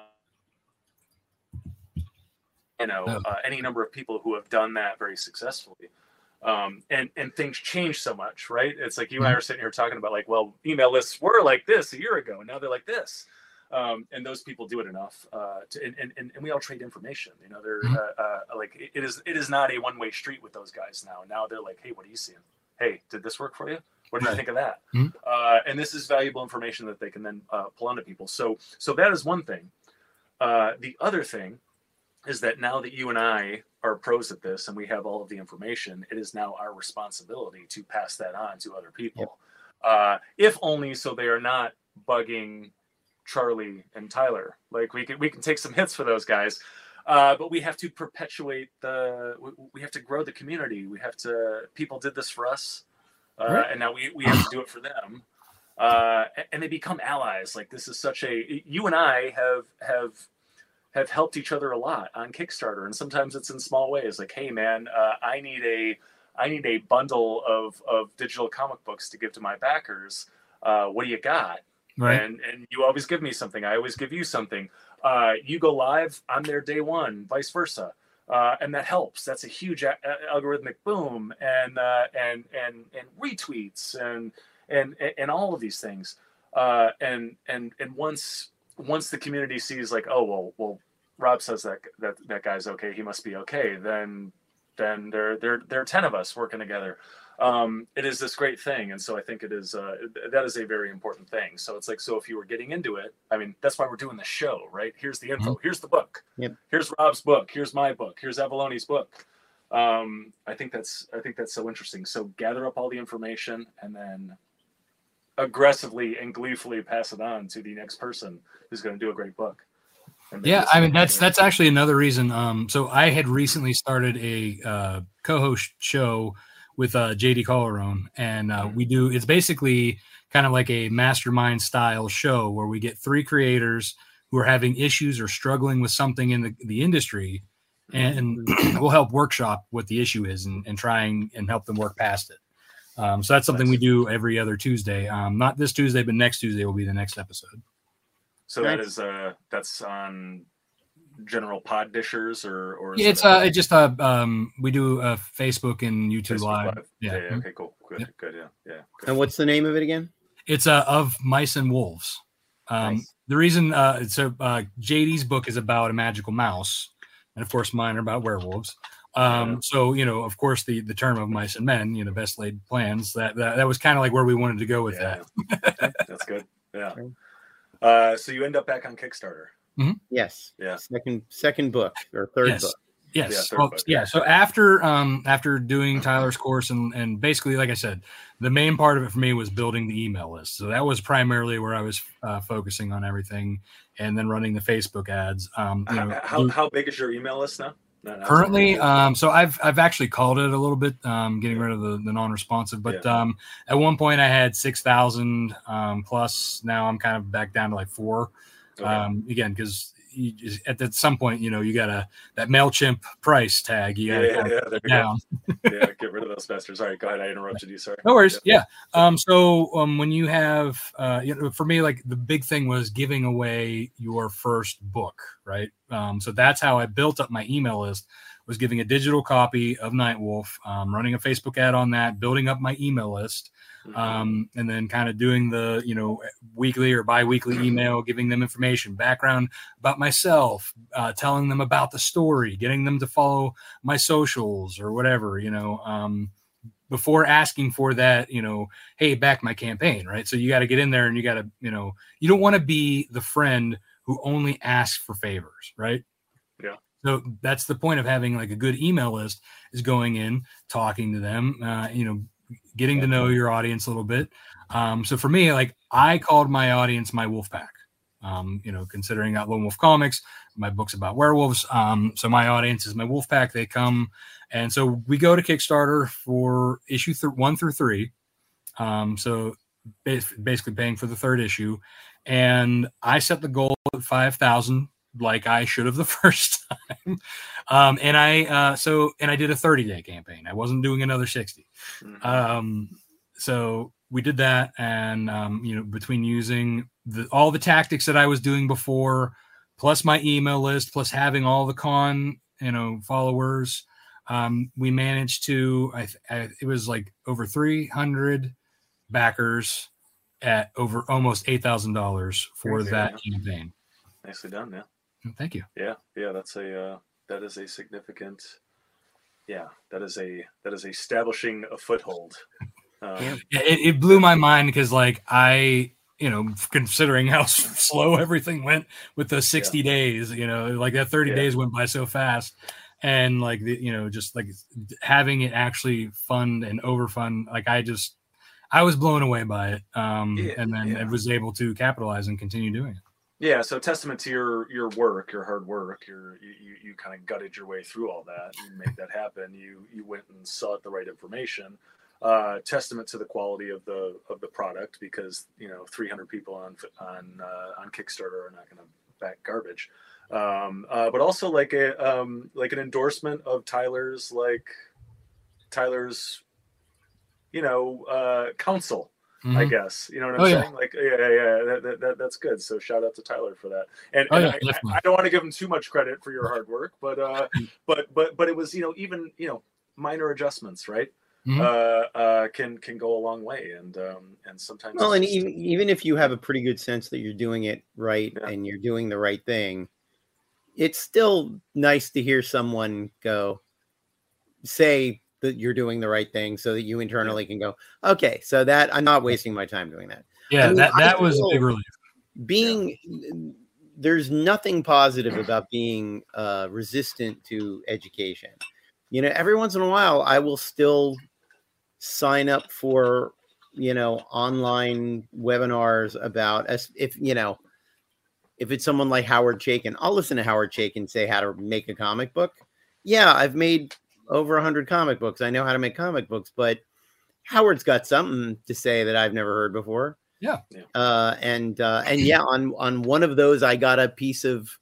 you know, uh, any number of people who have done that very successfully. Um, and, and things change so much, right? It's like you and I are sitting here talking about like, well, email lists were like this a year ago, and now they're like this. Um, and those people do it enough, uh, to, and, and, and we all trade information. You know, they're uh, uh, like it, it is. It is not a one-way street with those guys now. Now they're like, hey, what are you seeing? Hey, did this work for you? What did right. you think of that? Mm-hmm. Uh, and this is valuable information that they can then uh, pull onto people. So, so that is one thing. Uh, the other thing is that now that you and I are pros at this, and we have all of the information, it is now our responsibility to pass that on to other people, yep. uh, if only so they are not bugging Charlie and Tyler. Like we can we can take some hits for those guys, uh, but we have to perpetuate the. We, we have to grow the community. We have to. People did this for us, uh, right. and now we we have to do it for them, uh, and they become allies. Like this is such a. You and I have have have helped each other a lot on Kickstarter, and sometimes it's in small ways. Like, hey man, uh, I need a I need a bundle of of digital comic books to give to my backers. Uh, what do you got? Right. And and you always give me something. I always give you something. Uh, you go live, I'm there day one, vice versa, uh, and that helps. That's a huge a- a- algorithmic boom, and uh, and and and retweets, and and and all of these things. Uh, and and and once once the community sees like, oh well, well, Rob says that that that guy's okay, he must be okay. Then then there there there are ten of us working together. Um, it is this great thing. And so I think it is, uh, that is a very important thing. So it's like, so if you were getting into it, I mean, that's why we're doing the show, right? Here's the info. Mm-hmm. Here's the book. Yep. Here's Rob's book. Here's my book. Here's Avallone's book. Um, I think that's, I think that's so interesting. So gather up all the information and then aggressively and gleefully pass it on to the next person who's going to do a great book. Yeah. I mean, that's, that's actually another reason. Um, so I had recently started a, uh, co-host show with uh, J D Calderon, and uh, we do, it's basically kind of like a mastermind style show where we get three creators who are having issues or struggling with something in the, the industry, and we'll help workshop what the issue is and, and try and, and help them work past it. Um, so that's something we do every other Tuesday. Um, not this Tuesday, but next Tuesday will be the next episode. So that is, uh, that's on general pod dishers or or yeah, it's uh it just uh um we do uh Facebook and YouTube Facebook live. live yeah. yeah, yeah okay, cool, good yeah. good yeah yeah good. And what's the name of it again? It's uh Of Mice and Wolves. Um nice. The reason uh so uh J D's book is about a magical mouse, and of course mine are about werewolves. Um yeah. So you know, of course, the the term Of Mice and Men, you know, best laid plans, that that, that was kind of like where we wanted to go with yeah. that. That's good. Yeah. Uh so you end up back on Kickstarter. Mm-hmm. Yes. Yeah. Second second book or third yes. book. Yes. Yeah, well, book, yeah. yeah. So after um after doing Tyler's course and and basically, like I said, the main part of it for me was building the email list. So that was primarily where I was uh, focusing on everything, and then running the Facebook ads. Um, you know, how how big is your email list now? No, no, currently, um, so I've I've actually called it a little bit, um, getting rid of the, the non-responsive. But yeah. um, at one point I had six thousand um, plus. Now I'm kind of back down to like four. Okay. Um, again, because you just, at, at some point, you know, you got to that MailChimp price tag. You got to Yeah, kind yeah, of there put we down. yeah, get rid of those bastards. All right, go ahead. I interrupted you. Sorry. No worries. Yeah. Yeah. Um, so um, when you have, uh, you know, for me, like the big thing was giving away your first book, right? Um, so that's how I built up my email list, was giving a digital copy of Nightwolf, um, running a Facebook ad on that, building up my email list, um, and then kind of doing the, you know, weekly or bi-weekly email, giving them information, background about myself, uh, telling them about the story, getting them to follow my socials or whatever, you know, um, before asking for that, you know, hey, back my campaign, right? So you got to get in there and you got to, you know, you don't want to be the friend who only asks for favors, right? Yeah. So that's the point of having like a good email list, is going in, talking to them, uh, you know, getting to know your audience a little bit. Um, so for me, like I called my audience my wolf pack, um, you know, considering that Lone Wolf Comics, my book's about werewolves. Um, so my audience is my wolf pack. They come. And so we go to Kickstarter for issue th- one through three. Um, so bas- basically paying for the third issue. And I set the goal at five thousand, like I should have the first time. Um, and I, uh, so, and I did a thirty day campaign. I wasn't doing another sixty. Mhm. Um, so we did that. And, um, you know, between using the, all the tactics that I was doing before, plus my email list, plus having all the con, you know, followers, um, we managed to, I, I, it was like over three hundred backers at over almost eight thousand dollars for Yeah, that yeah. campaign. Nicely done. Yeah. Thank you. Yeah. Yeah. That's a, uh, that is a significant, yeah, that is a, that is establishing a foothold. Um, Yeah. It, it blew my mind because like I, you know, considering how slow everything went with the sixty Yeah. days, you know, like that thirty Yeah. days went by so fast. And like, the, you know, just like having it actually fund and overfund, like I just, I was blown away by it. Um, Yeah, and then yeah. I was able to capitalize and continue doing it. Yeah, so testament to your your work, your hard work. Your you you, you kind of gutted your way through all that. You made that happen. You you went and sought the right information. Uh, testament to the quality of the of the product, because you know three hundred people on on uh, on Kickstarter are not going to back garbage. Um, uh, but also like a um, like an endorsement of Tyler's like Tyler's you know uh, counsel. Mhm. I guess you know what I'm Oh, yeah. saying. Like, yeah, yeah, yeah. That, that, that, that's good. So shout out to Tyler for that. And, Oh, and yeah, I, definitely. I don't want to give him too much credit for your hard work, but uh, but but but it was you know even you know minor adjustments, right? Mhm. Uh, uh, can can go a long way, and um, and sometimes. Well, it's and just- even even if you have a pretty good sense that you're doing it right Yeah. and you're doing the right thing, it's still nice to hear someone go say that you're doing the right thing, so that you internally can go, okay, so that I'm not wasting my time doing that. Yeah, I mean, that, I that was a feel- big relief. Being there's nothing positive about being uh, resistant to education. You know, every once in a while, I will still sign up for you know online webinars about us. If you know, if it's someone like Howard Chaykin, I'll listen to Howard Chaykin say how to make a comic book. Yeah, I've made over a hundred comic books. I know how to make comic books, but Howard's got something to say that I've never heard before. Yeah. Uh, and uh, and yeah, on on one of those, I got a piece of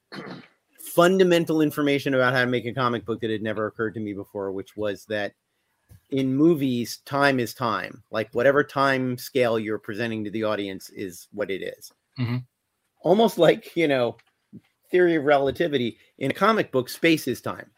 fundamental information about how to make a comic book that had never occurred to me before, which was that in movies, time is time. Like whatever time scale you're presenting to the audience is what it is. Mhm. Almost like, you know, theory of relativity. In a comic book, space is time.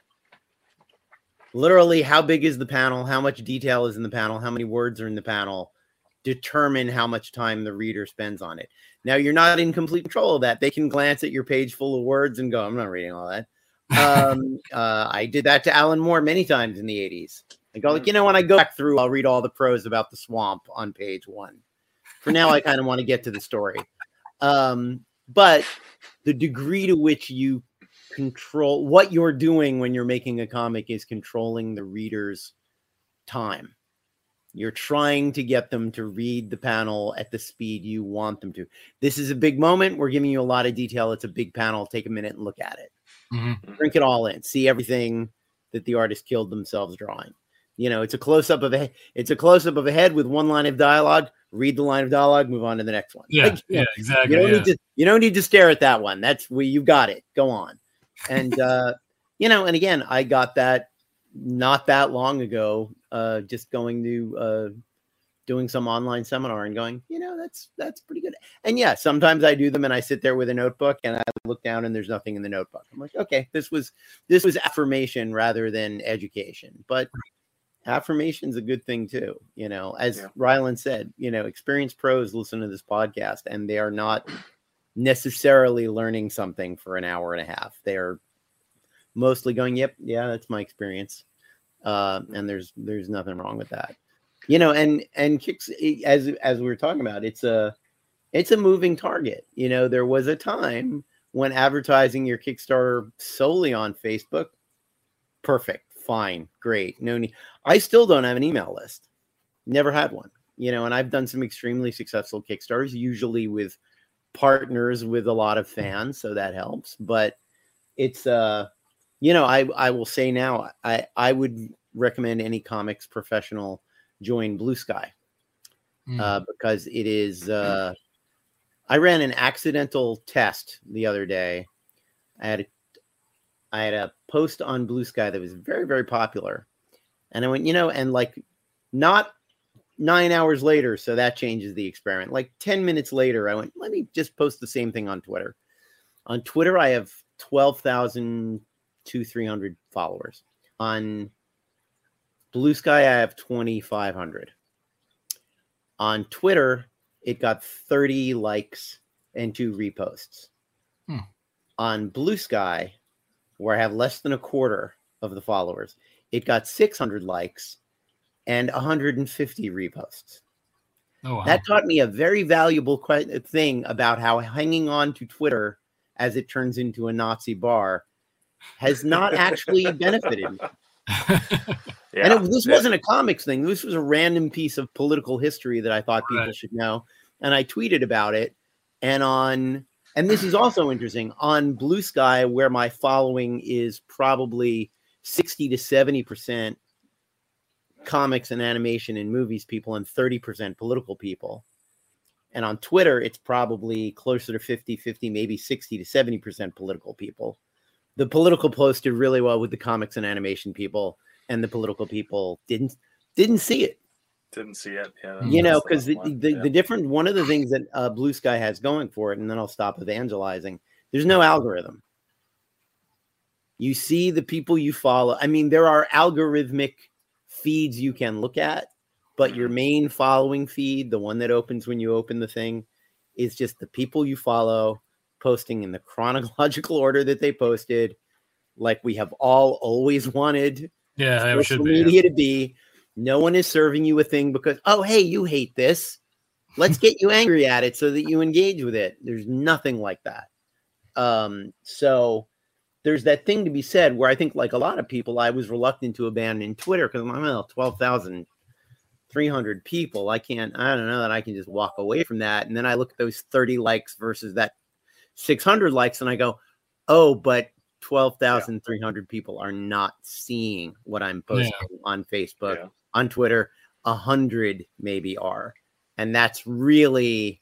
Literally, how big is the panel? How much detail is in the panel? How many words are in the panel? Determine how much time the reader spends on it. Now, you're not in complete control of that. They can glance at your page full of words and go, I'm not reading all that. Um, uh, I did that to Alan Moore many times in the eighties. I go like, you know, when I go back through, I'll read all the prose about the swamp on page one. For now, I kind of want to get to the story. Um, but the degree to which you control what you're doing when you're making a comic is controlling the reader's time. You're trying to get them to read the panel at the speed you want them to. This is a big moment. We're giving you a lot of detail. It's a big panel. Take a minute and look at it. Mhm. Drink it all in. See everything that the artist killed themselves drawing. You know, it's a close up of a it's a close up of a head with one line of dialogue. read the line of dialogue, move on to the next one. Yeah, Like, yeah, know, exactly. You don't yeah. need to. You don't need to stare at that one. That's where you got it. Go on. And uh, you know, and again, I got that not that long ago. Uh, just going to uh, doing some online seminar and going, you know, that's that's pretty good. And yeah, sometimes I do them and I sit there with a notebook and I look down and there's nothing in the notebook. I'm like, okay, this was this was affirmation rather than education. But affirmation's a good thing too. You know, as yeah. Ryland said, you know, experienced pros listen to this podcast and they are not necessarily learning something for an hour and a half. They're mostly going, yep, yeah, that's my experience. Uh, and there's there's nothing wrong with that. You know, and and kicks as as we were talking about, it's a it's a moving target. You know, there was a time when advertising your Kickstarter solely on Facebook, perfect, fine, great, no need. I still don't have an email list. Never had one. You know, and I've done some extremely successful Kickstarters, usually with partners with a lot of fans, so that helps. But it's uh, you know, I I will say now, I I would recommend any comics professional join Blue Sky mm. uh, because it is. Uh, I ran an accidental test the other day. I had a, I had a post on Blue Sky that was very very popular, and I went, you know, and like not nine hours later, so that changes the experiment. Like ten minutes later, I went, let me just post the same thing on Twitter. On Twitter, I have twelve thousand to three hundred followers. On Blue Sky, I have twenty-five hundred. On Twitter, it got thirty likes and two reposts. Hmm. On Blue Sky, where I have less than a quarter of the followers, it got six hundred likes and one hundred fifty reposts. Oh, wow. That taught me a very valuable que- thing about how hanging on to Twitter as it turns into a Nazi bar has not actually benefited me. Yeah. And it, this wasn't a comics thing. This was a random piece of political history that I thought people right. should know. And I tweeted about it. And on, and this is also interesting, on Blue Sky, where my following is probably sixty to seventy percent comics and animation and movies people and thirty percent political people. And on Twitter, it's probably closer to fifty, fifty, maybe sixty to seventy percent political people. The political post did really well with the comics and animation people, and the political people didn't didn't see it. Didn't see it. Yeah, you know, because the, the, yeah. the different one of the things that uh, Blue Sky has going for it, and then I'll stop evangelizing. There's no algorithm. You see the people you follow. I mean, there are algorithmic feeds you can look at, but your main following feed, the one that opens when you open the thing, is just the people you follow posting in the chronological order that they posted, like we have all always wanted yeah, social should be, media yeah. to be. No one is serving you a thing because, oh, hey, you hate this. Let's get you angry at it so that you engage with it. There's nothing like that. Um, so there's that thing to be said where I think, like a lot of people, I was reluctant to abandon Twitter because I'm like, well, twelve thousand three hundred people. I can't, I don't know that I can just walk away from that. And then I look at those thirty likes versus that six hundred likes and I go, oh, but twelve thousand three hundred yeah. people are not seeing what I'm posting yeah. on Facebook, yeah. on Twitter. A hundred maybe are. And that's really,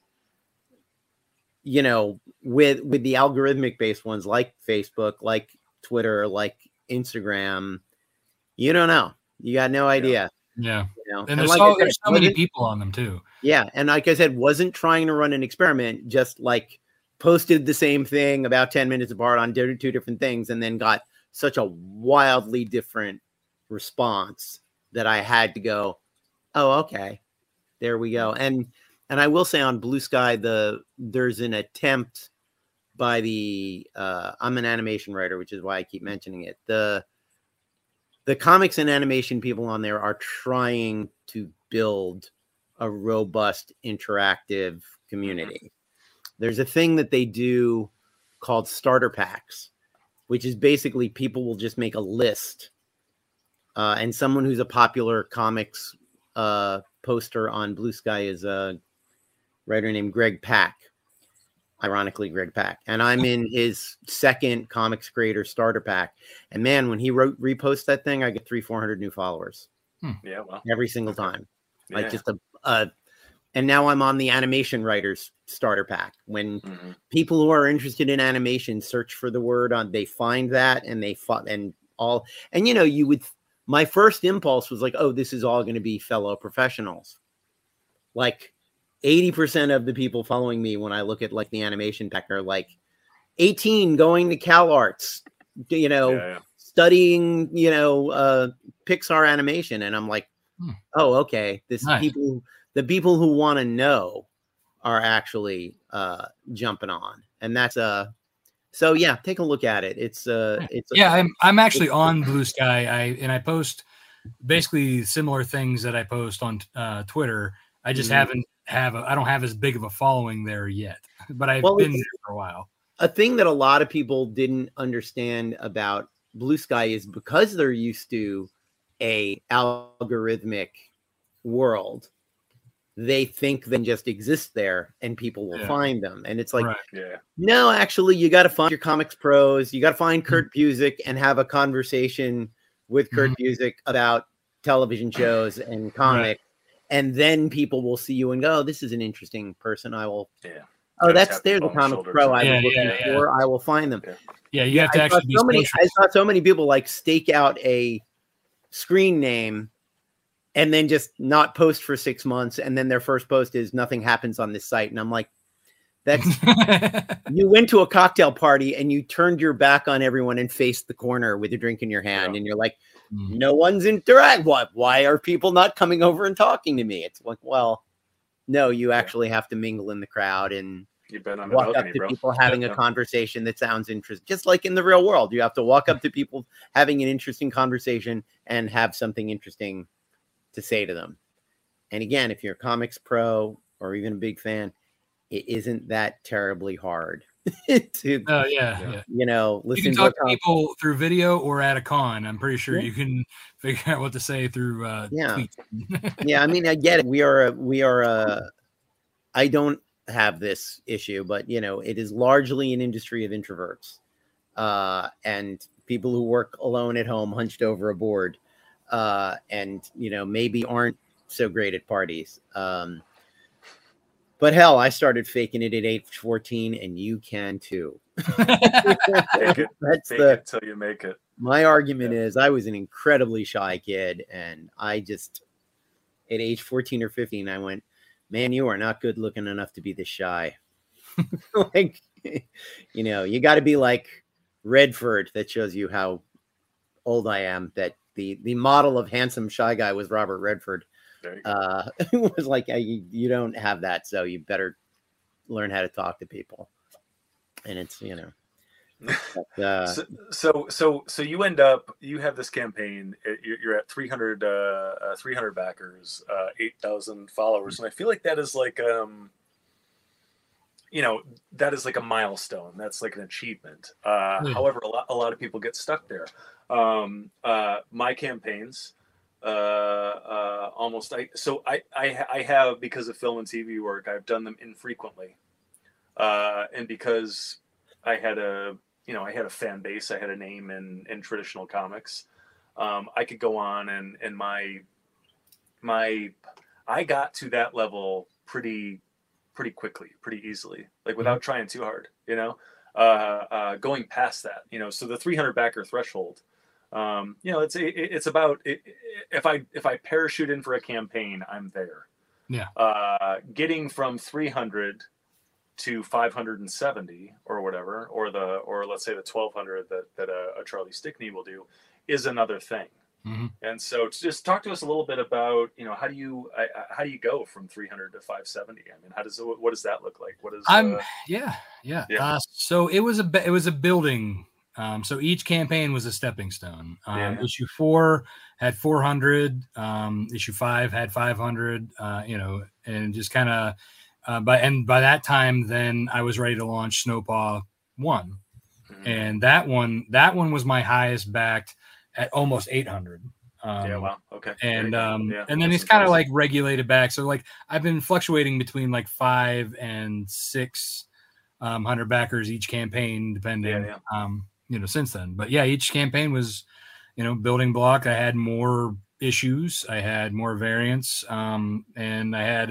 you know, with, with the algorithmic based ones like Facebook, like Twitter, like Instagram, you don't know. You got no idea. Yeah. You know? And, and there's, like so, said, there's so many people on them too. Yeah. And like I said, wasn't trying to run an experiment, just like posted the same thing about ten minutes apart on two different things and then got such a wildly different response that I had to go, oh, okay, there we go. And, and I will say on Blue Sky, the, there's an attempt by the, uh, I'm an animation writer, which is why I keep mentioning it. The, the comics and animation people on there are trying to build a robust, interactive community. There's a thing that they do called starter packs, which is basically people will just make a list. Uh, and someone who's a popular comics uh, poster on Blue Sky is a writer named Greg Pak. Ironically, Greg Pak. And I'm in his second comics creator starter pack. And man, when he wrote repost that thing, I get three, four hundred new followers. Hmm. Yeah, well, every single time. Yeah. Like just a, a and now I'm on the animation writers starter pack. When Mhm. people who are interested in animation search for the word on, they find that and they fought and all. And you know, you would. My first impulse was like, oh, this is all going to be fellow professionals. Like eighty percent of the people following me when I look at like the animation pack are like eighteen, going to CalArts, you know, Yeah, yeah. studying, you know, uh, Pixar animation. And I'm like, Hmm. oh, okay. This Nice. people, the people who want to know are actually uh, jumping on. And that's a, uh, so yeah, take a look at it. It's uh, it's yeah, a, I'm I'm actually on Blue Sky. I and I post basically similar things that I post on uh, Twitter. I just Mhm. haven't have a, I don't have as big of a following there yet, but I've Well, been it's- there for a while. a thing that a lot of people didn't understand about Blue Sky is because they're used to a algorithmic world, they think they just exist there and people will Yeah. find them. And it's like, Right. Yeah. no, actually, you got to find your comics pros. You got to find Kurt Busiek and have a conversation with Kurt Busiek about television shows and comics. And then people will see you and go, oh, this is an interesting person. I will. Yeah. Oh, Yeah, that's tap there's people the on the comics shoulder pro too. I was Yeah, looking yeah, yeah. for. I will find them. Yeah. Yeah, you have to I saw actually be so many. social. I saw so many people like stake out a screen name and then just not post for six months, and then their first post is nothing happens on this site, and I'm like, that's you went to a cocktail party and you turned your back on everyone and faced the corner with a drink in your hand, Yeah. and you're like, Mm. no one's interact. What? Why are people not coming over and talking to me? It's like, well, no, you actually have to mingle in the crowd and You've been on the walk up balcony, to bro. people having Yeah. a conversation that sounds interesting, just like in the real world. You have to walk up to people having an interesting conversation and have something interesting to say to them. And again, if you're a comics pro or even a big fan, it isn't that terribly hard to, Oh yeah, Yeah. yeah. you know, You listen can to talk a to people through video or at a con. I'm pretty sure Yeah. you can figure out what to say through uh, Yeah. tweets. Yeah, I mean, I get it. We are a, we are a, I don't have this issue, but you know, it is largely an industry of introverts uh, and people who work alone at home, hunched over a board, uh, and you know, maybe aren't so great at parties. Um, but hell, I started faking it at age fourteen, and you can too. Fake it. That's Fake the it till you make it. my argument Yeah. is I was an incredibly shy kid, and I just at age fourteen or fifteen, I went, man, you are not good looking enough to be this shy. Like, you know, you got to be like Redford. That shows you how old I am. That the the model of handsome shy guy was Robert Redford. There you go. Uh, it was like, hey, you, you don't have that, so you better learn how to talk to people. And it's, you know, but, uh, so, so so so you end up you have this campaign. it- You're you're at three hundred uh, uh, three hundred backers, uh, eight thousand followers, and I feel like that is like um you know that is like a milestone. That's like an achievement. Uh, Yeah. However, a lot a lot of people get stuck there. Um, uh, my campaigns. Uh, uh, almost I so I, I I have, because of film and T V work, I've done them infrequently, uh, and because I had a you know I had a fan base, I had a name in in traditional comics, um, I could go on and and my my I got to that level pretty pretty quickly, pretty easily, like without trying too hard, you know, uh, uh, going past that, you know, so the three hundred backer threshold. Um, you know, it's it, it's about it, if I if I parachute in for a campaign, I'm there. Yeah. Uh, getting from three hundred to five hundred seventy or whatever, or the or let's say the twelve hundred that that a, a Charlie Stickney will do, is another thing. Mm-hmm. And so, just talk to us a little bit about, you know, how do you I, how do you go from three hundred to five seventy? I mean, how does what does that look like? What is I'm uh, yeah yeah. Yeah. Uh, so it was a it was a building. Um, so each campaign was a stepping stone. Um, Yeah. Issue four had four hundred. Um, issue five had five hundred. Uh, you know, and just kind of. Uh, by and by that time, then I was ready to launch Snowpaw one, mhm. and that one that one was my highest backed at almost eight hundred. Um, Yeah, wow, okay. and Very good. um, Yeah, and then that's it's kind of impressive. like regulated back. So like I've been fluctuating between like five and six um, hundred backers each campaign, depending. Yeah, Um, you know, since then. But yeah, each campaign was, you know, building block. I had more issues. I had more variants, um, and I had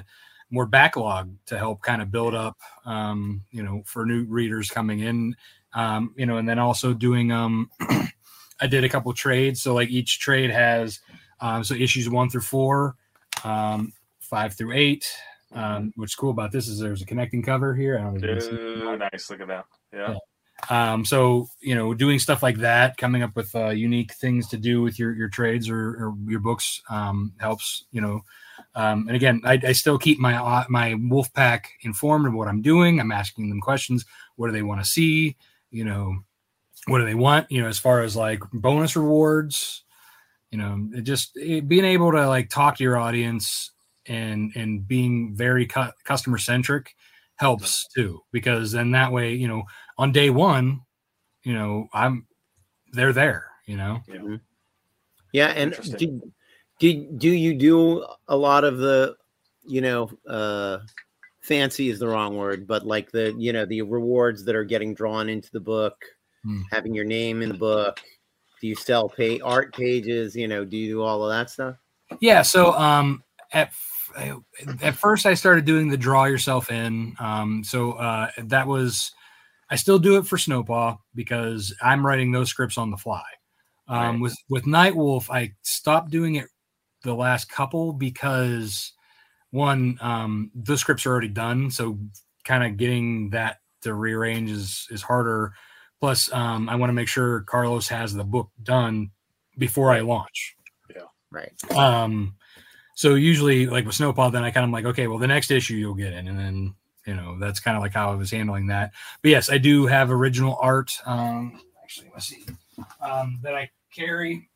more backlog to help kind of build up, um, you know, for new readers coming in, um, you know, and then also doing, um, I did a couple trades. So like each trade has, um, so issues one through four, um, five through eight. Um, what's cool about this is there's a connecting cover here. I don't know if you can see Dude, nice. Look at that. Yeah. yeah. Um, so, you know, doing stuff like that, coming up with uh, unique things to do with your, your trades or, or your books um, helps, you know. Um, and again, I, I still keep my uh, my Wolfpack informed of what I'm doing. I'm asking them questions. What do they want to see? You know, what do they want? You know, as far as like bonus rewards, you know, it just it, being able to like talk to your audience and and being very cu- customer centric helps too, because then that way, you know, on day one, you know, I'm they're there, you know. Yeah, yeah. And do, do do you do a lot of the, you know, uh, fancy is the wrong word, but like the, you know, the rewards that are getting drawn into the book, mm. having your name in the book? Do you sell pay art pages? You know, do you do all of that stuff? Yeah. So um, at at first I started doing the draw yourself in. Um, so uh, that was, I still do it for Snowpaw because I'm writing those scripts on the fly. Um, right. With with Nightwolf, I stopped doing it the last couple because one, um, the scripts are already done, so kind of getting that to rearrange is is harder. Plus, um, I want to make sure Carlos has the book done before I launch. Yeah, right. Um, so usually, like with Snowpaw, then I kind of like, okay, well, the next issue you'll get in, and then. You know, that's kind of like how I was handling that. But yes, I do have original art. Um, actually, let's see, um, that I carry.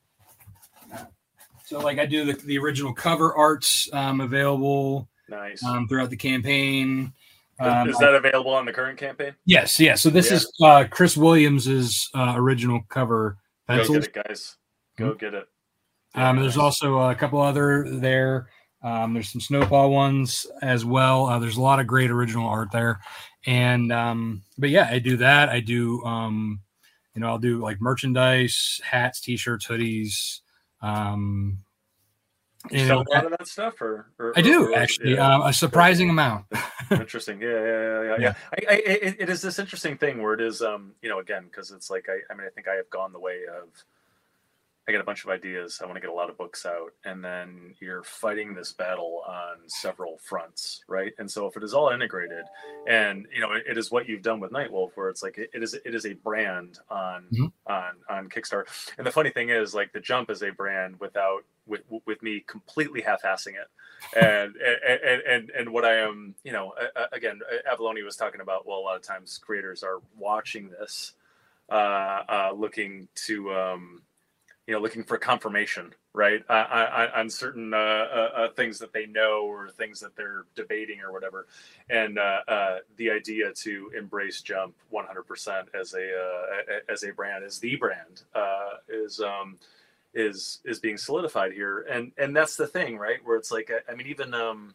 So like I do the, the original cover arts um, available nice um, throughout the campaign. Um, is that available on the current campaign? Yes. Yeah. So this yeah. is uh, Chris Williams's uh, original cover pencils. Go get it, guys. Go mm-hmm. get it. Yeah, um, nice. There's also a couple other there. Um, there's some Snowpaw ones as well. Uh, there's a lot of great original art there. And, um, but yeah, I do that. I do, um, you know, I'll do like merchandise, hats, t-shirts, hoodies. Um, you sell a lot of that stuff or, or I do or, actually, yeah. uh, a surprising amount. Interesting. Yeah, yeah, yeah, yeah. yeah. I, I, it, it is this interesting thing where it is, um, you know, again, cause it's like, I, I mean, I think I have gone the way of, I get a bunch of ideas. I want to get a lot of books out. And then you're fighting this battle on several fronts, right? And so if it is all integrated and, you know, it, it is what you've done with Nightwolf, where it's like, it, it is it is a brand on, mm-hmm. on, on Kickstarter. And the funny thing is, like, the Jump is a brand without, with, with me completely half-assing it. And, and, and, and, and what I am, you know, again, Avalone was talking about, well, a lot of times creators are watching this, uh, uh, looking to, um, you know, looking for confirmation, right, uh, on certain uh, uh, things that they know or things that they're debating or whatever. And uh, uh, the idea to embrace Jump one hundred percent as a uh, as a brand, as the brand, uh, is um, is is being solidified here. And and that's the thing, right? Where it's like, I, I mean, even um,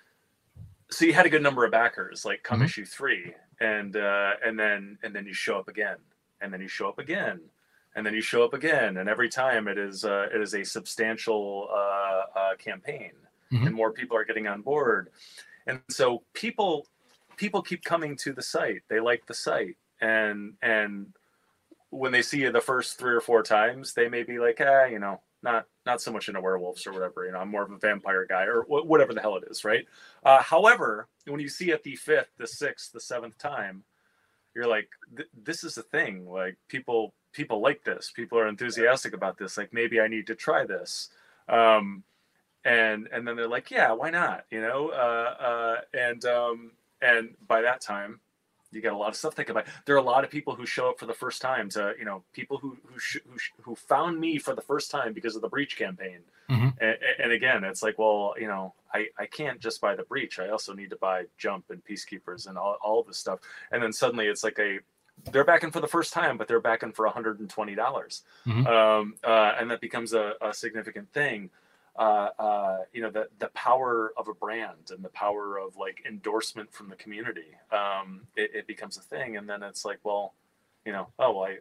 so you had a good number of backers, like come mm-hmm. issue three, and uh, and then and then you show up again, and then you show up again. And then you show up again, and every time it is uh, it is a substantial uh, uh, campaign, mm-hmm. and more people are getting on board, and so people people keep coming to the site. They like the site, and and when they see you the first three or four times, they may be like, ah, you know, not not so much into werewolves or whatever. You know, I'm more of a vampire guy or wh- whatever the hell it is, right? Uh, however, when you see it the fifth, the sixth, the seventh time, you're like, this is the thing. Like people. People like this. People are enthusiastic about this. Like, maybe I need to try this. Um, and, and then they're like, yeah, why not? You know? Uh, uh, and, um, and by that time you got a lot of stuff to think about. There are a lot of people who show up for the first time to, you know, people who, who, sh- who, sh- who found me for the first time because of the Breach campaign. Mm-hmm. And, and again, it's like, well, you know, I, I can't just buy the Breach. I also need to buy Jump and Peacekeepers and all, all this stuff. And then suddenly it's like a, they're backing for the first time, but they're backing for one hundred twenty dollars. Mm-hmm. Um, uh, and that becomes a, a significant thing. Uh, uh, you know, the, the power of a brand and the power of like endorsement from the community, um, it, it becomes a thing. And then it's like, well, you know, oh, well, I,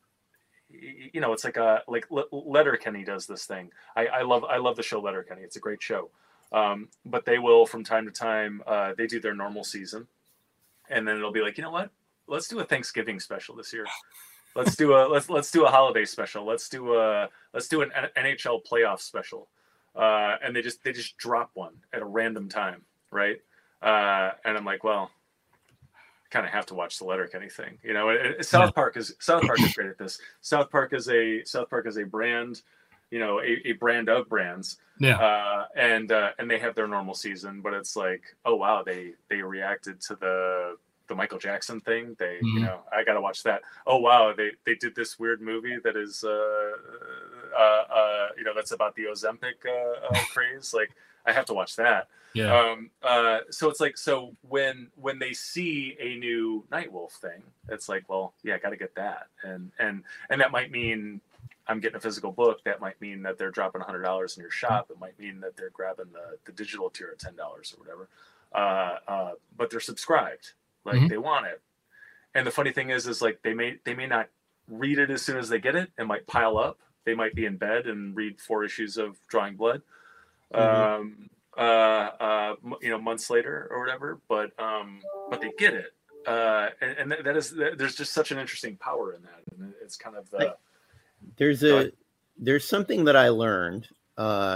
you know, it's like a, like Letterkenny does this thing. I, I love, I love the show Letterkenny. It's a great show. Um, but they will, from time to time, uh, they do their normal season, and then it'll be like, you know what? Let's do a Thanksgiving special this year. Let's do a let's let's do a holiday special. Let's do a let's do an N H L playoff special. Uh, and they just they just drop one at a random time, right? Uh, and I'm like, well, kind of have to watch the Letterkenny thing, you know. It, it, South Park is South Park is great at this. South Park is a South Park is a brand, you know, a, a brand of brands. Yeah. Uh, and uh, and they have their normal season, but it's like, oh wow, they they reacted to the the Michael Jackson thing. They, mm-hmm. you know, I got to watch that. Oh wow, they they did this weird movie that is, uh, uh, uh, you know, that's about the Ozempic uh, uh, craze. Like, I have to watch that. Yeah. Um, uh, so it's like, so when when they see a new Nightwolf thing, it's like, well, yeah, I got to get that, and and and that might mean I'm getting a physical book. That might mean that they're dropping a hundred dollars in your shop. It might mean that they're grabbing the the digital tier at ten dollars or whatever. Uh, uh, but they're subscribed. Like mm-hmm. they want it. And the funny thing is, is like they may they may not read it as soon as they get it. It might pile up. They might be in bed and read four issues of Drawing Blood, mm-hmm. um, uh, uh, you know, months later or whatever. But um, but they get it, uh, and, and that is there's just such an interesting power in that. And it's kind of the there's a uh, there's something that I learned uh,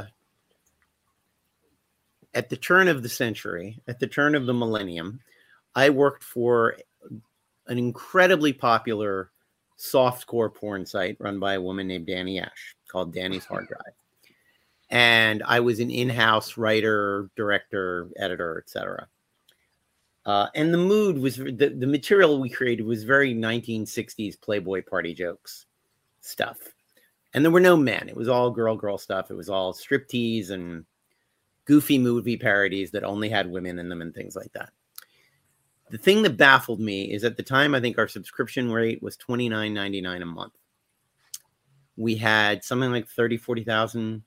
at the turn of the century, at the turn of the millennium. I worked for an incredibly popular softcore porn site run by a woman named Danny Ash called Danny's Hard Drive. And I was an in-house writer, director, editor, et cetera. Uh, and the mood was, the, the material we created was very nineteen sixties Playboy party jokes stuff. And there were no men. It was all girl, girl stuff. It was all striptease and goofy movie parodies that only had women in them and things like that. The thing that baffled me is at the time, I think our subscription rate was twenty-nine ninety-nine a month. We had something like thirty, forty thousand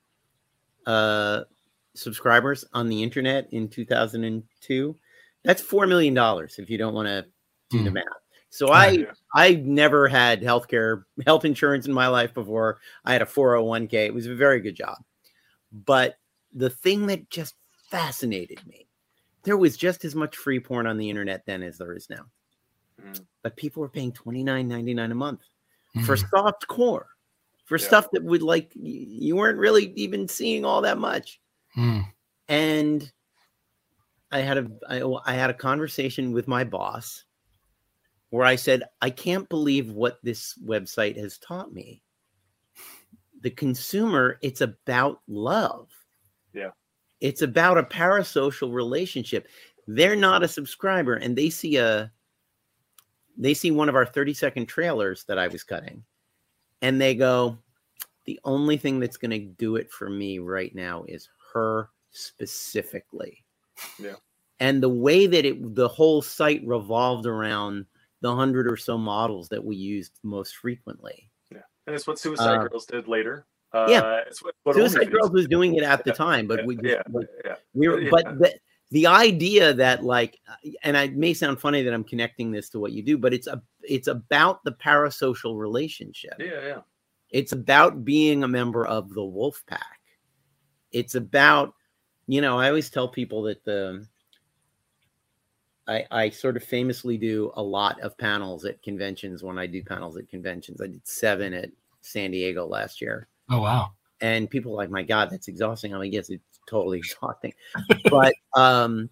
uh, subscribers on the internet in two thousand two. That's four million dollars if you don't want to do mm. the math. So I, yeah. I never had healthcare, health insurance in my life before. I had a four oh one k. It was a very good job. But the thing that just fascinated me, there was just as much free porn on the internet then as there is now. Mm. But people were paying twenty-nine ninety-nine a month mm. for soft core, for yeah. stuff that would like, you weren't really even seeing all that much. Mm. And I had a, I, I had a conversation with my boss where I said, I can't believe what this website has taught me. The consumer, it's about love. Yeah. It's about a parasocial relationship. They're not a subscriber, and they see a they see one of our thirty second trailers that I was cutting, and they go, the only thing that's going to do it for me right now is her specifically. Yeah. And the way that it the whole site revolved around the hundred or so models that we used most frequently. Yeah. And it's what Suicide uh, Girls did later. Uh, yeah, it's what, what Suicide Girls was doing it at the time, but yeah, we just, yeah, like, yeah. we were. Yeah. But the, the idea that like, and it may sound funny that I'm connecting this to what you do, but it's a it's about the parasocial relationship. Yeah, yeah. It's about being a member of the wolf pack. It's about, you know, I always tell people that the. I, I sort of famously do a lot of panels at conventions when I do panels at conventions. I did seven at San Diego last year. Oh, wow. And people are like, my God, that's exhausting. I'm like, yes, it's totally exhausting. but, um,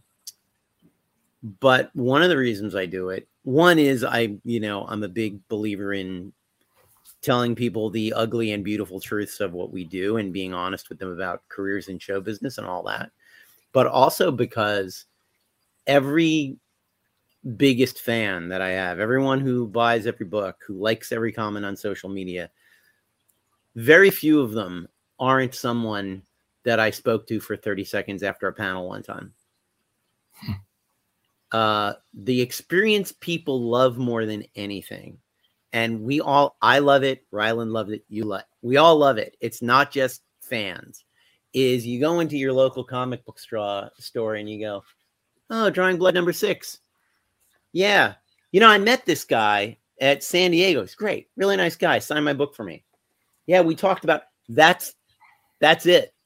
but one of the reasons I do it, one is I, you know, I'm a big believer in telling people the ugly and beautiful truths of what we do and being honest with them about careers in show business and all that. But also because every biggest fan that I have, everyone who buys every book, who likes every comment on social media, very few of them aren't someone that I spoke to for thirty seconds after a panel one time. Hmm. Uh, the experience people love more than anything. And we all, I love it. Ryland loved it. You love, we all love it. It's not just fans. Is you go into your local comic book straw store and you go, oh, Drawing Blood number six. Yeah. You know, I met this guy at San Diego. He's great. Really nice guy. Signed my book for me. Yeah, we talked about that's that's it.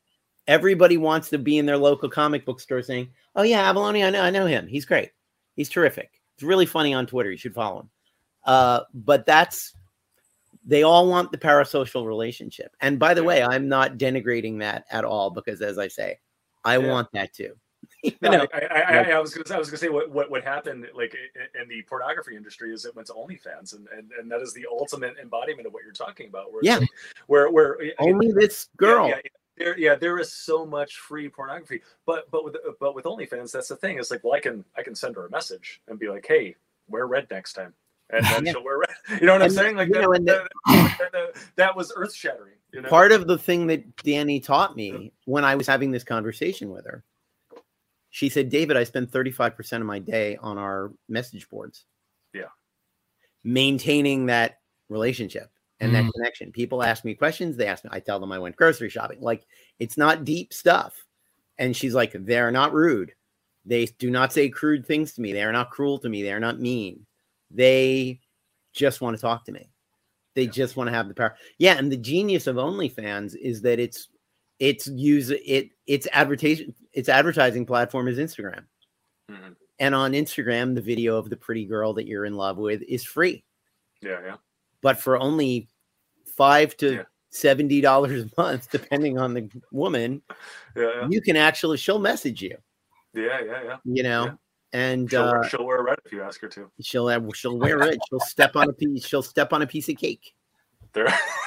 everybody wants to be in their local comic book store saying, "Oh yeah, Abalone, I know, I know him. He's great. He's terrific. It's really funny on Twitter. You should follow him." Uh, but that's, they all want the parasocial relationship. And by the way, I'm not denigrating that at all, because as I say, I yeah. want that too. You no, know, I, I, I, I was gonna, I was gonna say what, what, what happened like in, in the pornography industry is it went to OnlyFans, and, and, and that is the ultimate embodiment of what you're talking about. Where yeah, like, where where only this girl. Yeah, yeah, there, yeah, there is so much free pornography, but but with but with OnlyFans, that's the thing. It's like, well, I can I can send her a message and be like, hey, wear red next time. And then yeah. she'll wear red. You know what I'm and, saying? Like that, know, that, the, that, that, that was earth shattering. You know? Part of the thing that Danny taught me when I was having this conversation with her, she said, "David, I spend thirty-five percent of my day on our message boards. Yeah. Maintaining that relationship and mm. that connection. People ask me questions. They ask me, I tell them I went grocery shopping. Like, it's not deep stuff." And she's like, "They're not rude. They do not say crude things to me. They are not cruel to me. They are not mean. They just want to talk to me. They yeah. just want to have the power." Yeah. And the genius of OnlyFans is that it's, it's use it, it's advertising, its advertising platform is Instagram. Mm-hmm. And on Instagram, the video of the pretty girl that you're in love with is free. Yeah. Yeah. But for only five to yeah. seventy dollars a month, depending on the woman, yeah, yeah. you can actually, she'll message you. Yeah. Yeah. Yeah. You know, yeah. And she'll, uh, she'll wear red if you ask her to. She'll have, she'll wear red. She'll step on a piece. She'll step on a piece of cake. There.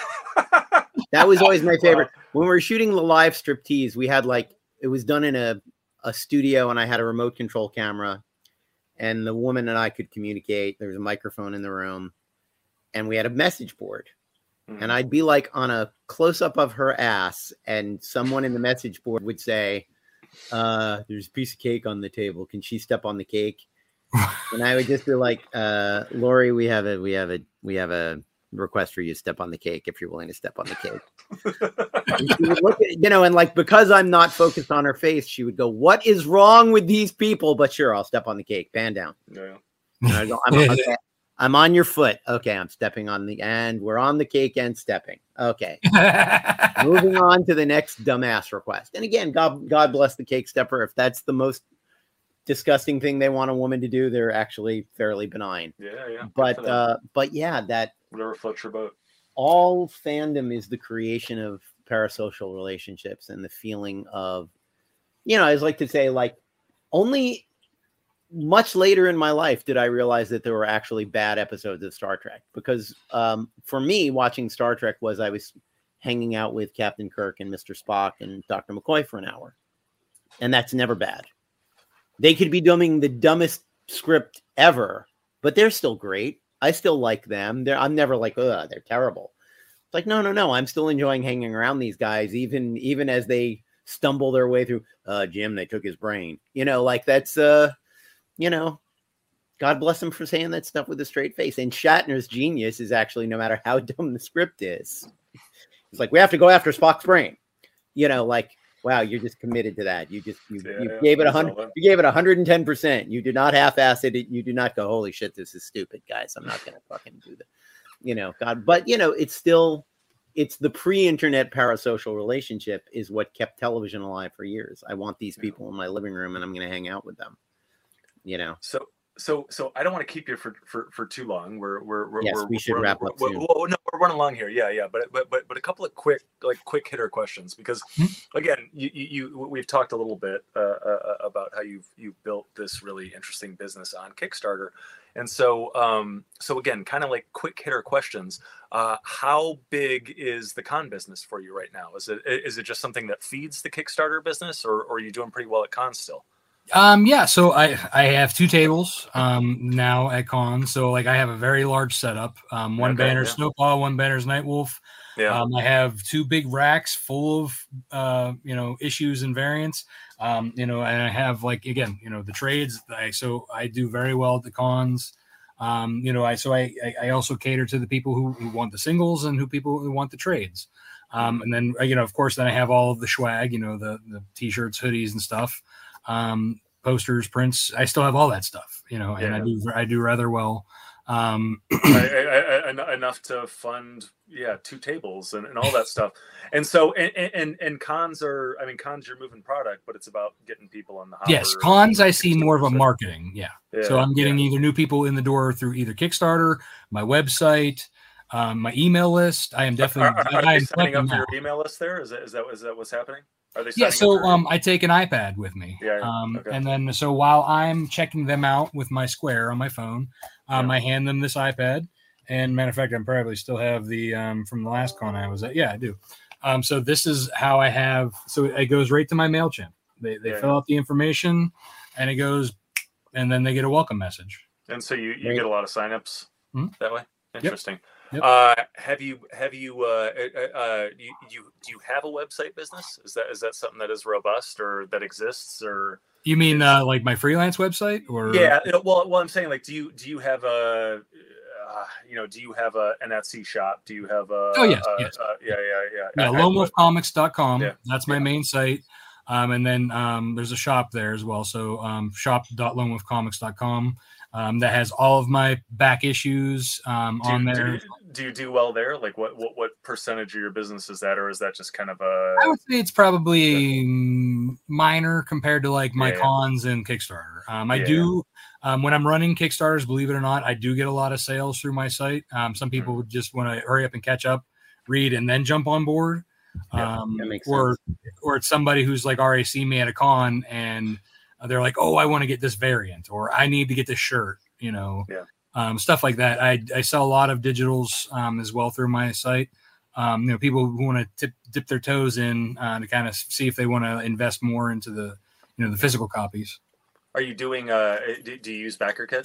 That was always my favorite. Wow. When we were shooting the live striptease, we had like, it was done in a, a studio, and I had a remote control camera, and the woman and I could communicate. There was a microphone in the room, and we had a message board. Mm-hmm. And I'd be like on a close up of her ass, and someone in the message board would say, uh "There's a piece of cake on the table. Can she step on the cake?" And I would just be like, uh "Lori, we have a we have a we have a request for you to step on the cake if you're willing to step on the cake." And she would look at, you know, and like, because I'm not focused on her face, she would go, "What is wrong with these people?" But sure, I'll step on the cake. Pan down. Yeah. And I go, I'm, okay, I'm on your foot. Okay, I'm stepping on the, and we're on the cake and stepping. Okay. Moving on to the next dumbass request. And again, God, God bless the cake stepper. If that's the most disgusting thing they want a woman to do, they're actually fairly benign. Yeah, yeah. But uh, but yeah, that whatever floats your boat. All fandom is the creation of parasocial relationships and the feeling of, you know, I always like to say, like, only much later in my life did I realize that there were actually bad episodes of Star Trek, because um, for me, watching Star Trek was I was hanging out with Captain Kirk and Mister Spock and Doctor McCoy for an hour. And that's never bad. They could be doing the dumbest script ever, but they're still great. I still like them. They're, I'm never like, "Ugh, they're terrible." It's like, no, no, no. I'm still enjoying hanging around these guys, even, even as they stumble their way through, uh, Jim, they took his brain. You know, like that's, uh, you know, God bless him for saying that stuff with a straight face. And Shatner's genius is actually, no matter how dumb the script is, it's like, we have to go after Spock's brain. You know, like, wow, you're just committed to that. You just, you, yeah, you yeah, gave it a hundred, you gave it one hundred ten percent. You do not half-ass it. You do not go, "Holy shit, this is stupid, guys. I'm not going to fucking do that." You know, God, but you know, it's still, it's the pre-internet parasocial relationship is what kept television alive for years. I want these people in my living room, and I'm going to hang out with them. You know, so so so I don't want to keep you for for, for too long. We're we're, we're yes, we're, we should we're, wrap we're, up we're, soon. We're, no, we're running along here. Yeah, yeah, but but but but a couple of quick like quick hitter questions, because again, you you, you we've talked a little bit uh, uh, about how you've you've built this really interesting business on Kickstarter, and so um so again, kind of like quick hitter questions. Uh, how big is the con business for you right now? Is it is it just something that feeds the Kickstarter business, or, or are you doing pretty well at cons still? Um, yeah, so I, I have two tables um, now at cons. So like I have a very large setup. Um, one okay, banner's yeah. Snowpaw, one banner's Nightwolf. Yeah. Um, I have two big racks full of uh, you know, issues and variants. Um, you know, and I have like, again, you know, the trades. I, so I do very well at the cons. Um, you know, I so I I also cater to the people who, who want the singles and who people who want the trades. Um, and then you know, of course, then I have all of the swag. You know, the the t-shirts, hoodies, and stuff. Um, posters, prints. I still have all that stuff, you know, and yeah. I do, I do rather well. Um, I, I, I, enough to fund, yeah, two tables and, and all that stuff. And so, and, and and cons are, I mean, cons you're moving product, but it's about getting people on the hopper. Yes, cons I see more of a marketing. Yeah. yeah so I'm getting yeah. either new people in the door through either Kickstarter, my website, um, my email list. I am definitely. Are, are, are I they am signing up for now. your email list there? Is that is that is that what's happening? Are they yeah, so for... um, I take an iPad with me. Yeah, yeah. Um, Okay. And then so while I'm checking them out with my Square on my phone, um, yeah. I hand them this iPad. And matter of fact, I probably still have the um, from the last con I was at. Yeah, I do. Um, so this is how I have. So it goes right to my MailChimp. They they yeah, fill yeah. out the information, and it goes, and then they get a welcome message. And so you, you get a lot of signups mm-hmm. that way. Interesting. Yep. Yep. Uh, have you have you uh, uh, you you do you have a website business? Is that is that something that is robust or that exists or? You mean is... uh, like my freelance website or? Yeah. Well, well, I'm saying like, do you do you have a uh, you know, do you have a an Etsy shop? Do you have a? Oh yes, uh, yes. Uh, yeah, yeah, yeah. Yeah, lone wolf comics dot com. Yeah. That's my yeah. main site. Um, and then um, there's a shop there as well. So um, shop dot lone wolf comics dot com. Um, that has all of my back issues um, do, on there. Do you, do you do well there? Like what, what what percentage of your business is that, or is that just kind of a? I would say it's probably yeah. minor compared to like my yeah, cons and Kickstarter. Um, I yeah. do um, when I'm running Kickstarters, believe it or not, I do get a lot of sales through my site. Um, some people mm-hmm. just want to hurry up and catch up, read, and then jump on board. Yeah, um, that makes or sense. or it's somebody who's like already seen me at a con and they're like, oh, I want to get this variant, or I need to get this shirt, you know, yeah. um, stuff like that. I, I sell a lot of digitals um, as well through my site. Um, you know, people who want to tip, dip their toes in uh, to kind of see if they want to invest more into the, you know, the physical copies. Are you doing? Uh, do, do you use BackerKit?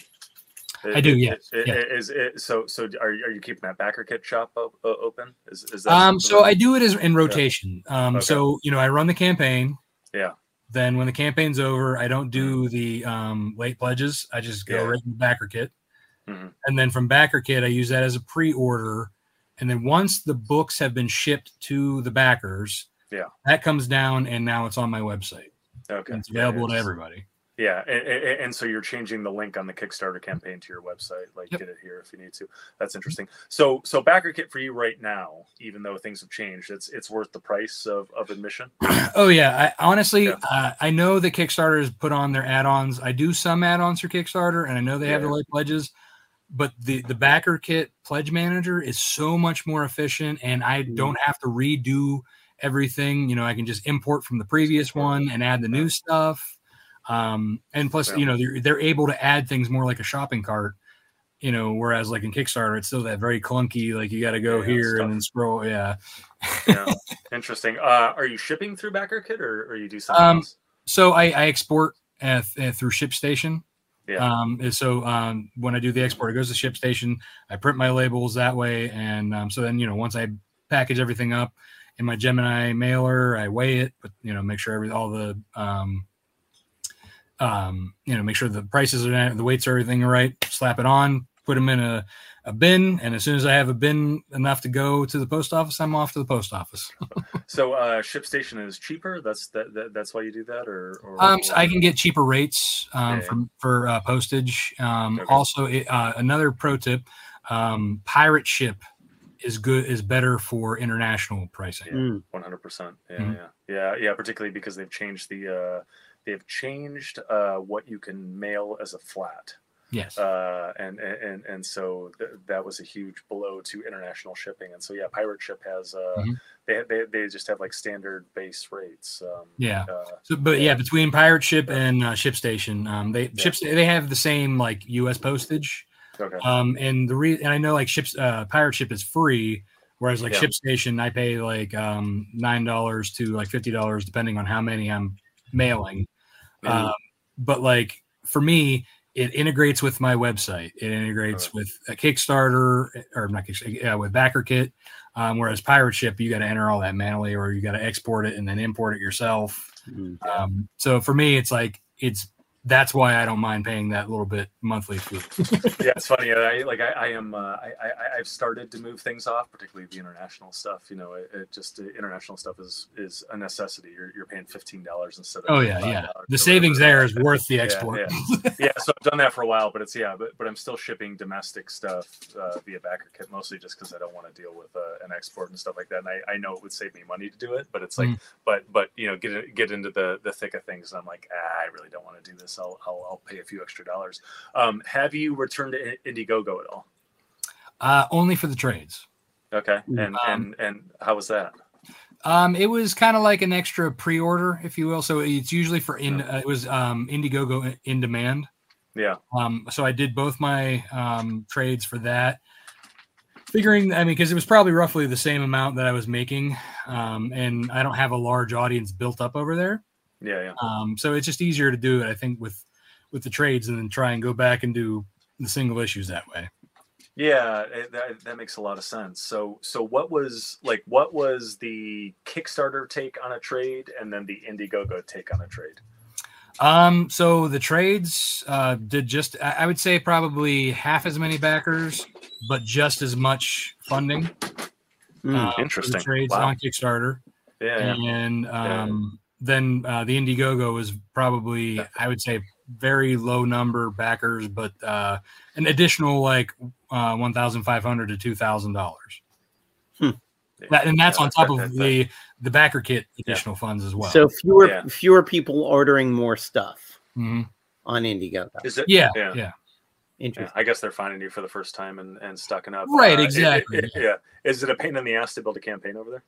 I do, yeah. It, yeah. Is it so? So are you, are you keeping that BackerKit shop op- open? Is, is that um? So I do it as in rotation. Yeah. Um. Okay. So you know, I run the campaign. Yeah. Then when the campaign's over, I don't do the um, late pledges. I just go yeah. right into BackerKit. Mm-hmm. And then from BackerKit, I use that as a pre-order. And then once the books have been shipped to the backers, yeah, that comes down and now it's on my website. Okay. And it's available yeah, to everybody. Yeah. And, and, and so you're changing the link on the Kickstarter campaign to your website. Like yep. get it here if you need to. That's interesting. So so BackerKit for you right now, even though things have changed, it's it's worth the price of, of admission? Oh, yeah. I, honestly, yeah. uh, I know that Kickstarter has put on their add-ons. I do some add-ons for Kickstarter, and I know they yeah. have the late pledges. But the, the BackerKit Pledge Manager is so much more efficient, and I mm. don't have to redo everything. You know, I can just import from the previous one and add the new stuff. Um, and plus, yeah. you know, they're, they're able to add things more like a shopping cart, you know, whereas like in Kickstarter, it's still that very clunky, like you got to go yeah, here stuff. and then scroll. Yeah. yeah. Interesting. Uh, are you shipping through BackerKit or, or you do something um, else? So I, I export uh, th- through ShipStation. Yeah. Um, and so um, when I do the export, it goes to ShipStation. I print my labels that way. And um, so then, you know, once I package everything up in my Gemini mailer, I weigh it, but, you know, make sure every, all the, um, um, you know, make sure the prices are, the weights are everything right, slap it on, put them in a, a bin. And as soon as I have a bin enough to go to the post office, I'm off to the post office. So uh, ShipStation is cheaper. That's that, that. That's why you do that, or, or um, so I can get cheaper rates um, yeah. for for uh, postage. Um, okay. Also, it, uh, another pro tip: um, Pirate Ship is good is better for international pricing. One hundred percent. Yeah, Mm-hmm. yeah, yeah, yeah. Particularly because they've changed the uh, they've changed uh, what you can mail as a flat. Yes. Uh, and, and, and so th- that was a huge blow to international shipping. And so, yeah, Pirate Ship has, uh, Mm-hmm. they, they, they just have like standard base rates. Um, Yeah. Uh, So, but yeah, between Pirate Ship and uh, ShipStation, um, they Yeah. ships they have the same like U S postage. okay. Um, and the re- and I know like ships uh, Pirate Ship is free, whereas like Yeah. ShipStation I pay like um nine dollars to like fifty dollars depending on how many I'm mailing. Mhm. Um, but like for me, it integrates with my website. It integrates Right. with a Kickstarter or not Kickstarter, yeah, with BackerKit. Um, whereas Pirate Ship, you got to enter all that manually, or you got to export it and then import it yourself. Mm. Um, so for me, it's like it's that's why I don't mind paying that little bit monthly fee. Yeah, it's funny. I like I, I am uh, I, I I've started to move things off, particularly the international stuff. You know, it, it just uh, international stuff is is a necessity. You're you're paying fifteen dollars instead of oh yeah yeah. The savings there is worth the export. Yeah, yeah. Yeah, so I've done that for a while, but it's yeah, but but I'm still shipping domestic stuff uh, via BackerKit, mostly just because I don't want to deal with uh, an export and stuff like that. And I, I know it would save me money to do it, but it's like mm. but but you know get get into the the thick of things, and I'm like ah, I really don't want to do this. I'll I'll, I'll pay a few extra dollars. Um, have you returned to Indiegogo at all? Uh, only for the trades. Okay, and um, and and how was that? Um, it was kind of like an extra pre-order, if you will. So it's usually for in. Uh, it was um, Indiegogo in demand. Yeah. Um, so I did both my um, trades for that, figuring. I mean, because it was probably roughly the same amount that I was making, um, and I don't have a large audience built up over there. Yeah, yeah. Um, so it's just easier to do it, I think, with with the trades, and then try and go back and do the single issues that way. Yeah, it, that, that makes a lot of sense. So, so what was like, what was the Kickstarter take on a trade, and then the Indiegogo take on a trade? Um, so the trades uh, did just, I would say, probably half as many backers, but just as much funding. Mm, uh, interesting. For the trades wow. on Kickstarter, yeah, and um, yeah. then uh, the Indiegogo was probably, I would say, very low number backers, but uh, an additional like uh, one thousand five hundred to two thousand dollars. Hmm. That, and that's yeah, on top that, of that, the the BackerKit additional yeah. funds as well. So fewer yeah. fewer people ordering more stuff mm-hmm. on Indiegogo. Is it? Yeah, yeah. yeah. Interesting. Yeah, I guess they're finding you for the first time and, and stocking up. Right, uh, exactly. It, it, it, yeah. Is it a pain in the ass to build a campaign over there?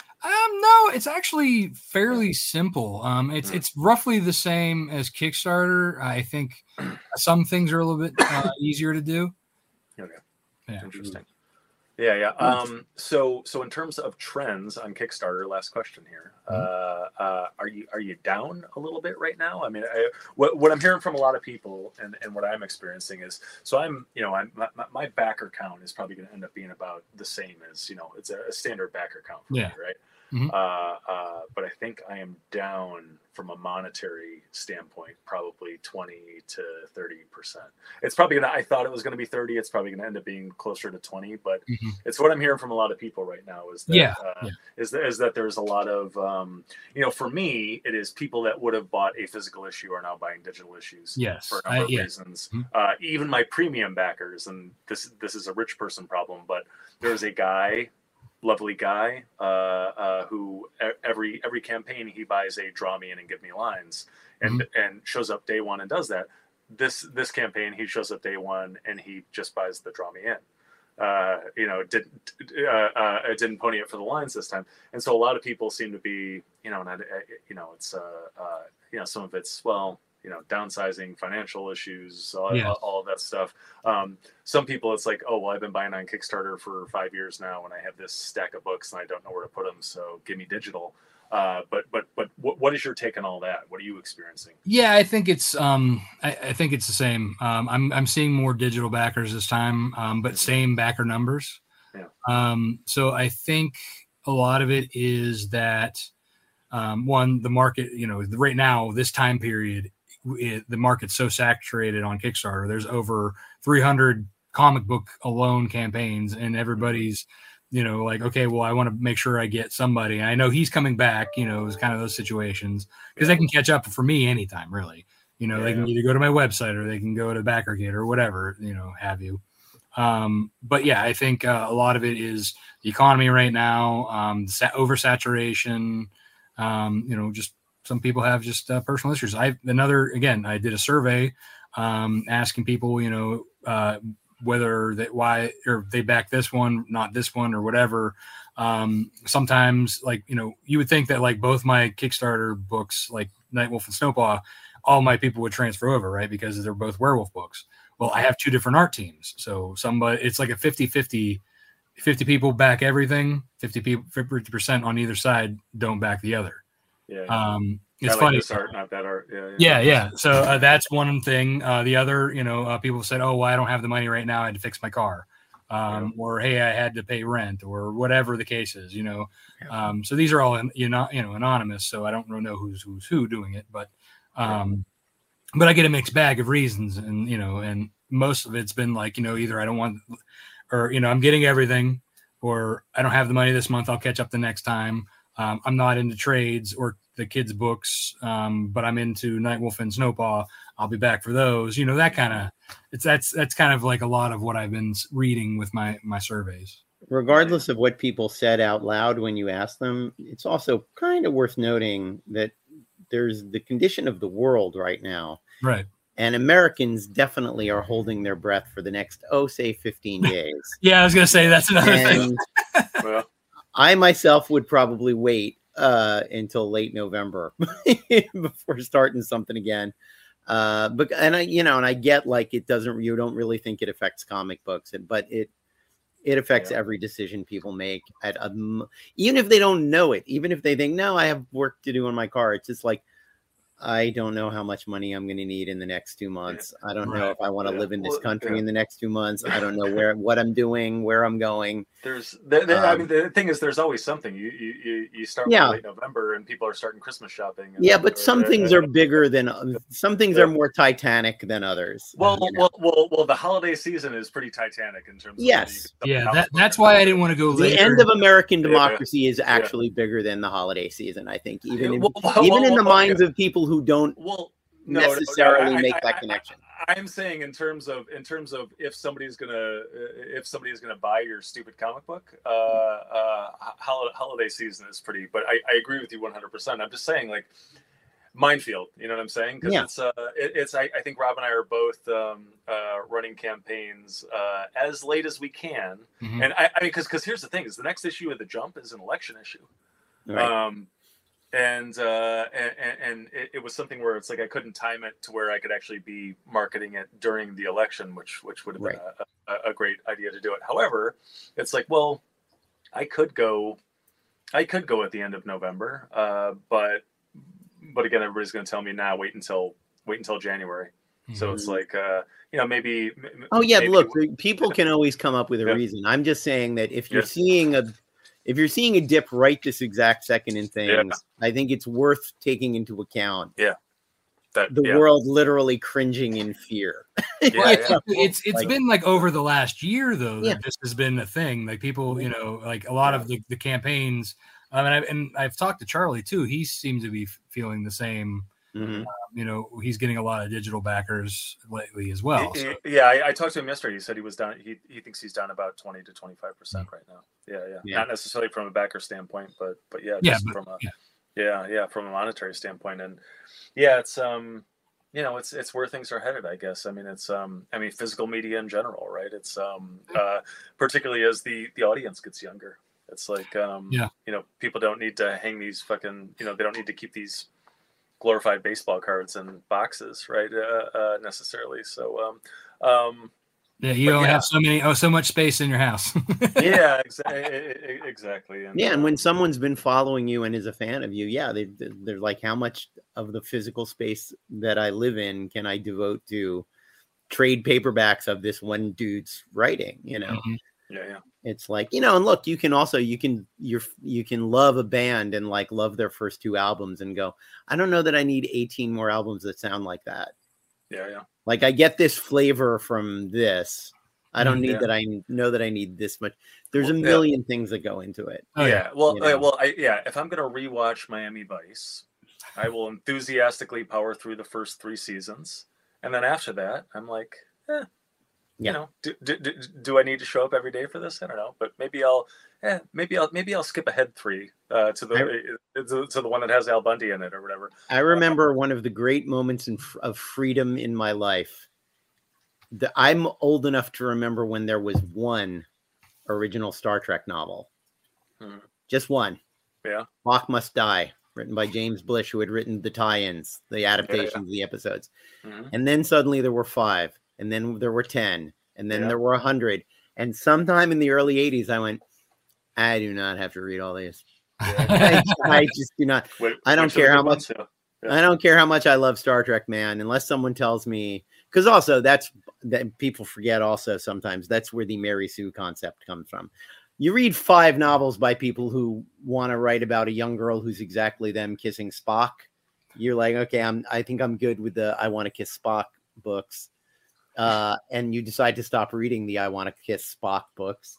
Um, no, it's actually fairly simple. Um, it's Mm. it's roughly the same as Kickstarter. I think some things are a little bit uh, easier to do. Okay. Yeah. Interesting. Yeah, yeah. Um, so, so in terms of trends on Kickstarter, last question here. Mm-hmm. Uh, uh, are you are you down a little bit right now? I mean, I, what what I'm hearing from a lot of people, and, and what I'm experiencing is, so I'm, you know, I'm my, my backer count is probably going to end up being about the same as, you know, it's a, a standard backer count for yeah. me, right? Mm-hmm. Uh, uh, but I think I am down from a monetary standpoint, probably twenty to thirty percent. It's probably gonna, I thought it was going to be thirty. It's probably going to end up being closer to twenty, but mm-hmm. it's what I'm hearing from a lot of people right now is that, yeah. Uh, yeah. is that, is that there's a lot of, um, you know, for me, it is people that would have bought a physical issue are now buying digital issues yes. for a number uh, of yeah. reasons. Mm-hmm. Uh, even my premium backers, and this, this is a rich person problem, but there's a guy, lovely guy, uh, uh, who every every campaign he buys a draw me in and give me lines, and mm-hmm. and shows up day one and does that. This this campaign he shows up day one and he just buys the draw me in. Uh, you know, didn't uh, uh, didn't pony up for the lines this time, and so a lot of people seem to be, you know, and I, you know, it's uh, uh, you know, some of it's well. you know, downsizing, financial issues, all, yes. all, all of that stuff. Um, some people, it's like, oh, well, I've been buying on Kickstarter for five years now, and I have this stack of books, and I don't know where to put them, so give me digital. Uh, but but but what, what is your take on all that? What are you experiencing? Yeah, I think it's um, I, I think it's the same. Um, I'm I'm seeing more digital backers this time, um, but same backer numbers. Yeah. Um, so I think a lot of it is that um, one, the market, you know, right now this time period. It, the market's so saturated on Kickstarter. There's over three hundred comic book alone campaigns, and everybody's, you know, like, okay, well, I want to make sure I get somebody. And I know he's coming back, you know, it's kind of those situations because yeah. they can catch up for me anytime, really. You know, yeah, they can yeah. either go to my website or they can go to BackerKit or whatever, you know, have you. Um, but yeah, I think uh, a lot of it is the economy right now, um, oversaturation, um, you know, just some people have just uh, personal issues. I another again, I did a survey um, asking people, you know, uh, whether that why or they back this one, not this one, or whatever. Um, sometimes, like you know, you would think that like both my Kickstarter books, like Nightwolf and Snowpaw, all my people would transfer over, right? Because they're both werewolf books. Well, I have two different art teams, so somebody it's like a fifty-fifty. fifty people back everything, fifty people, fifty percent on either side don't back the other. Yeah, um, it's like funny. This art, not that art. Yeah, yeah, yeah. yeah. So uh, that's one thing. Uh, the other, you know, uh, people said, "Oh, well, I don't have the money right now. I had to fix my car," um, yeah. or "Hey, I had to pay rent," or whatever the case is. You know, yeah. um, so these are all you know, you know, anonymous. So I don't really know who's who's who doing it, but um, but I get a mixed bag of reasons, and you know, and most of it's been like, you know, either I don't want, or you know, I'm getting everything, or I don't have the money this month, I'll catch up the next time. Um, I'm not into trades or the kids' books, um, but I'm into Nightwolf and Snowpaw. I'll be back for those. You know, that kind of it's that's that's kind of like a lot of what I've been reading with my my surveys. Regardless of what people said out loud when you asked them, it's also kind of worth noting that there's the condition of the world right now. Right. And Americans definitely are holding their breath for the next, oh, say fifteen days. Yeah, I was going to say that's another and thing. Well, I myself would probably wait uh, until late November before starting something again. Uh, but and I, you know, and I get like it doesn't, you don't really think it affects comic books, but it it affects Yeah. every decision people make at a, even if they don't know it, even if they think, no, I have work to do on my car. It's just like, I don't know how much money I'm going to need in the next two months. I don't know Right. if I want to Yeah. live in this Well, country yeah. in the next two months. I don't know where, what I'm doing, where I'm going. There's, there, there, I Um, mean, the thing is, there's always something. You you you, you start Yeah. with late November, and people are starting Christmas shopping. And, Yeah, but some uh, things uh, are bigger than, some things Yeah. are more Titanic than others. Well, you know? well, well, well. The holiday season is pretty Titanic in terms of Yes. when you get Yeah, stuff that, out. that's why I didn't want to go The later. end of American Yeah. democracy is actually bigger than the holiday season, I think, even in, Well, well, even well, in the well, minds of people who don't Well, no, no, no, necessarily I- make I- that I- connection. I, I'm saying in terms of in terms of if somebody's gonna uh, if somebody's gonna buy your stupid comic book, uh, uh, hol- holiday season is pretty. But I, I agree with you one hundred percent. I'm just saying like minefield. You know what I'm saying? Because Yeah. it's uh, it, it's I, I think Rob and I are both um, uh, running campaigns uh, as late as we can. Mhm. And I, I mean, because because here's the thing: is the next issue of the Jump is an election issue. Right. Um, and uh, and, and it, it was something where it's like I couldn't time it to where I could actually be marketing it during the election, which which would have been Right. a, a, a great idea to do it. However, it's like, well, I could go, I could go at the end of November, uh, but but again, everybody's going to tell me now, wait until wait until January. So it's Mhm. like, uh, you know, maybe. Oh yeah, maybe- look, people can always come up with a Yeah. reason. I'm just saying that if you're Yeah. seeing a if you're seeing a dip right this exact second in things, I think it's worth taking into account that, the yeah. world literally cringing in fear. Yeah, Well, it's, yeah. it's it's Like- been like over the last year though that Yeah. this has been a thing. Like people, you know, like a lot of the, the campaigns. I mean, I, and I've talked to Charlie too. He seems to be f- feeling the same. Mhm. You know, he's getting a lot of digital backers lately as well. Y- So, y- Yeah, I, I talked to him yesterday. He said he was down. He, he thinks he's down about twenty to twenty five percent right now. Yeah, yeah, Yeah. Not necessarily from a backer standpoint, but but yeah, Yeah, just but- from a yeah. yeah, yeah, from a monetary standpoint. And yeah, it's um, you know, it's it's where things are headed. I guess. I mean, it's um, I mean, physical media in general, right? It's um, uh, particularly as the the audience gets younger. It's like um, Yeah. you know, people don't need to hang these fucking, you know, they don't need to keep these glorified baseball cards in boxes, right? Uh, uh, necessarily. So, um, um, yeah, you but only yeah. have so many, oh, so much space in your house. yeah, exa- exactly. And, Yeah, and uh, when someone's been following you and is a fan of you, yeah, they they're like, how much of the physical space that I live in can I devote to trade paperbacks of this one dude's writing? You know, Mhm. yeah, yeah, it's like, you know, and look, you can also you can you're you can love a band and like love their first two albums and go, I don't know that I need eighteen more albums that sound like that. yeah, yeah. Like I get this flavor from this. I don't Mhm. need Yeah. that I know that I need this much. There's a Well, yeah. million things that go into it. Oh, yeah. Well, You uh, know. well, I, yeah. If I'm gonna rewatch Miami Vice, I will enthusiastically power through the first three seasons, and then after that, I'm like, eh, Yeah. you know, do, do, do, do I need to show up every day for this? I don't know, but maybe I'll, eh, maybe I'll, maybe I'll skip ahead three uh, to the uh, to, to the one that has Al Bundy in it or whatever. I remember one of the great moments in, of freedom in my life. The, I'm old enough to remember when there was one original Star Trek novel. Mhm. Just one. Yeah. Spock Must Die, written by James Blish, who had written the tie-ins, the adaptations of the episodes. Mhm. And then suddenly there were five, and then there were ten, and then Yeah. there were a hundred. And sometime in the early eighties, I went, I do not have to read all these. I, I just do not. Wait, I don't which are the care good how ones? Yeah. Yeah. I don't care how much I love Star Trek, man, unless someone tells me, because also that's that people forget also sometimes that's where the Mary Sue concept comes from. You read five novels by people who want to write about a young girl who's exactly them kissing Spock, you're like, okay, I'm I think I'm good with the I Want to Kiss Spock books. Uh, and you decide to stop reading the I Want to Kiss Spock books.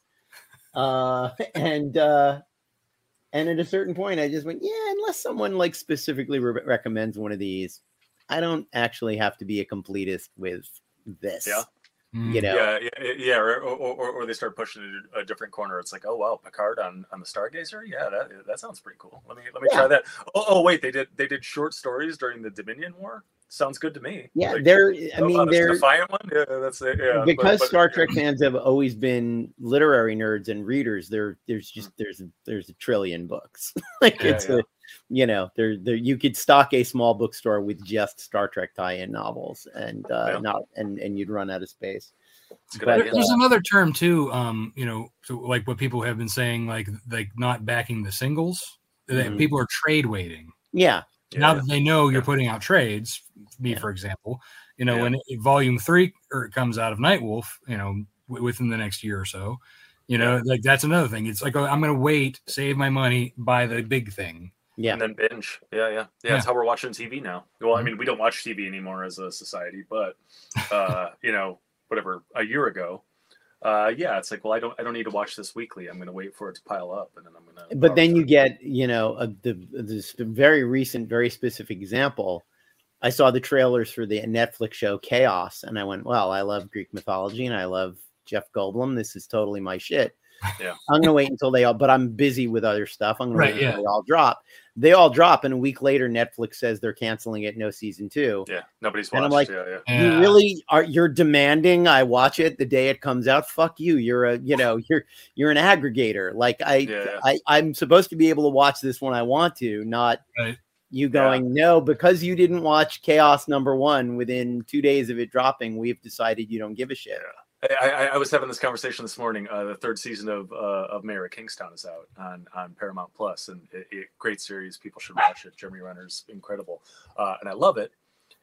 Uh, and uh, and at a certain point, I just went, yeah, unless someone like specifically re- recommends one of these, I don't actually have to be a completist with this. Yeah. You know, yeah, yeah, yeah, or, or, or they start pushing it a different corner. It's like, oh wow, Picard on, on the Stargazer. Yeah, that that sounds pretty cool. Let me let me Yeah. try that. Oh, oh wait, they did they did short stories during the Dominion War. Sounds good to me. yeah, Like, they're. I oh, mean, wow, there's a they're Defiant one. Yeah, that's it. Yeah, because but, but, Star Trek fans have always been literary nerds and readers. There, there's just there's there's a trillion books. Like Yeah, it's yeah. a, you know, there there you could stock a small bookstore with just Star Trek tie-in novels, and uh, Yeah. not and and you'd run out of space. It's a good But, idea. There's uh, another term too, um, you know, so like what people have been saying, like like not backing the singles. That Mhm. people are trade weighting. Yeah, Yeah, Now yeah. that they know you're Yeah. putting out trades, me Yeah. for example, you know, Yeah. when it, volume three or it comes out of Nightwolf, you know, w- within the next year or so, you know, Yeah. like that's another thing. It's like, oh, I'm going to wait, save my money, buy the big thing. yeah. And then binge. Yeah, yeah. Yeah, Yeah. that's how we're watching T V now. Well, I Mhm. mean, we don't watch T V anymore as a society, but uh, you know, whatever, a year ago. Uh, yeah, it's like, well, I don't I don't need to watch this weekly. I'm gonna wait for it to pile up and then I'm gonna But power then you through. get, you know, a, the this very recent, very specific example. I saw the trailers for the Netflix show Chaos, and I went, well, I love Greek mythology and I love Jeff Goldblum. This is totally my shit. Yeah. I'm gonna wait until they all, but I'm busy with other stuff. I'm gonna Right, wait until yeah. they all drop. They all drop, and a week later, Netflix says they're canceling it. No season two. Yeah, nobody's And I'm watched. like, yeah, yeah. Yeah. You really are. You're demanding I watch it the day it comes out. Fuck you. You're a, you know, you're you're an aggregator. Like I, Yeah, yeah. I, I'm supposed to be able to watch this when I want to, not Right. you going no because you didn't watch Chaos number one within two days of it dropping. We've decided you don't give a shit. I, I, I was having this conversation this morning. Uh, the third season of uh, of Mayor of Kingstown is out on, on Paramount Plus, and it, it, great series. People should watch it. Jeremy Renner's incredible, uh, and I love it.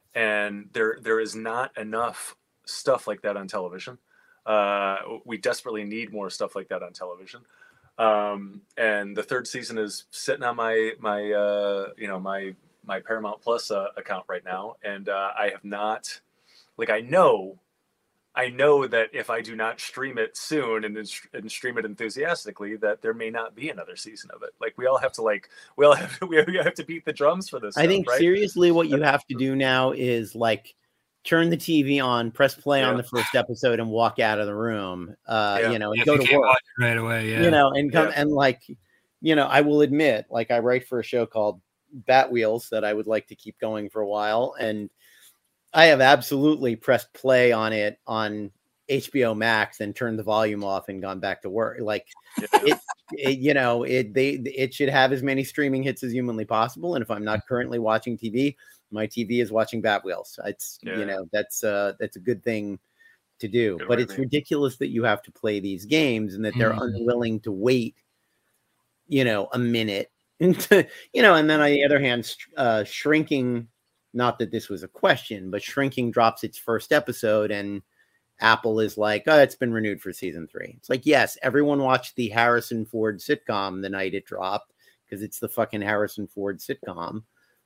And there there is not enough stuff like that on television. Uh, we desperately need more stuff like that on television. Um, and the third season is sitting on my my uh, you know my my Paramount Plus uh, account right now, and uh, I have not like I know. I know that if I do not stream it soon and, and stream it enthusiastically, that there may not be another season of it. Like we all have to, like we all have we have to beat the drums for this. I stuff, think right? seriously, what you have to do now is like turn the T V on, press play Yeah. on the first episode, and walk out of the room. Uh, Yeah. you know, and If go you to can't work. watch it right away, yeah. You know, and come Yeah. and like, you know, I will admit, like I write for a show called Bat Wheels that I would like to keep going for a while, and I have absolutely pressed play on it on H B O Max and turned the volume off and gone back to work. Like Yeah. it, it, you know, it they it should have as many streaming hits as humanly possible. And if I'm not currently watching T V, my T V is watching Bat Wheels. It's Yeah. you know that's uh that's a good thing to do. Good but way, it's man. ridiculous that you have to play these games and that they're Mhm. unwilling to wait, you know, a minute. Into, you know, and then on the other hand, sh- uh, shrinking. Not that this was a question, but Shrinking drops its first episode and Apple is like, oh, it's been renewed for season three. It's like, yes, everyone watched the Harrison Ford sitcom the night it dropped because it's the fucking Harrison Ford sitcom.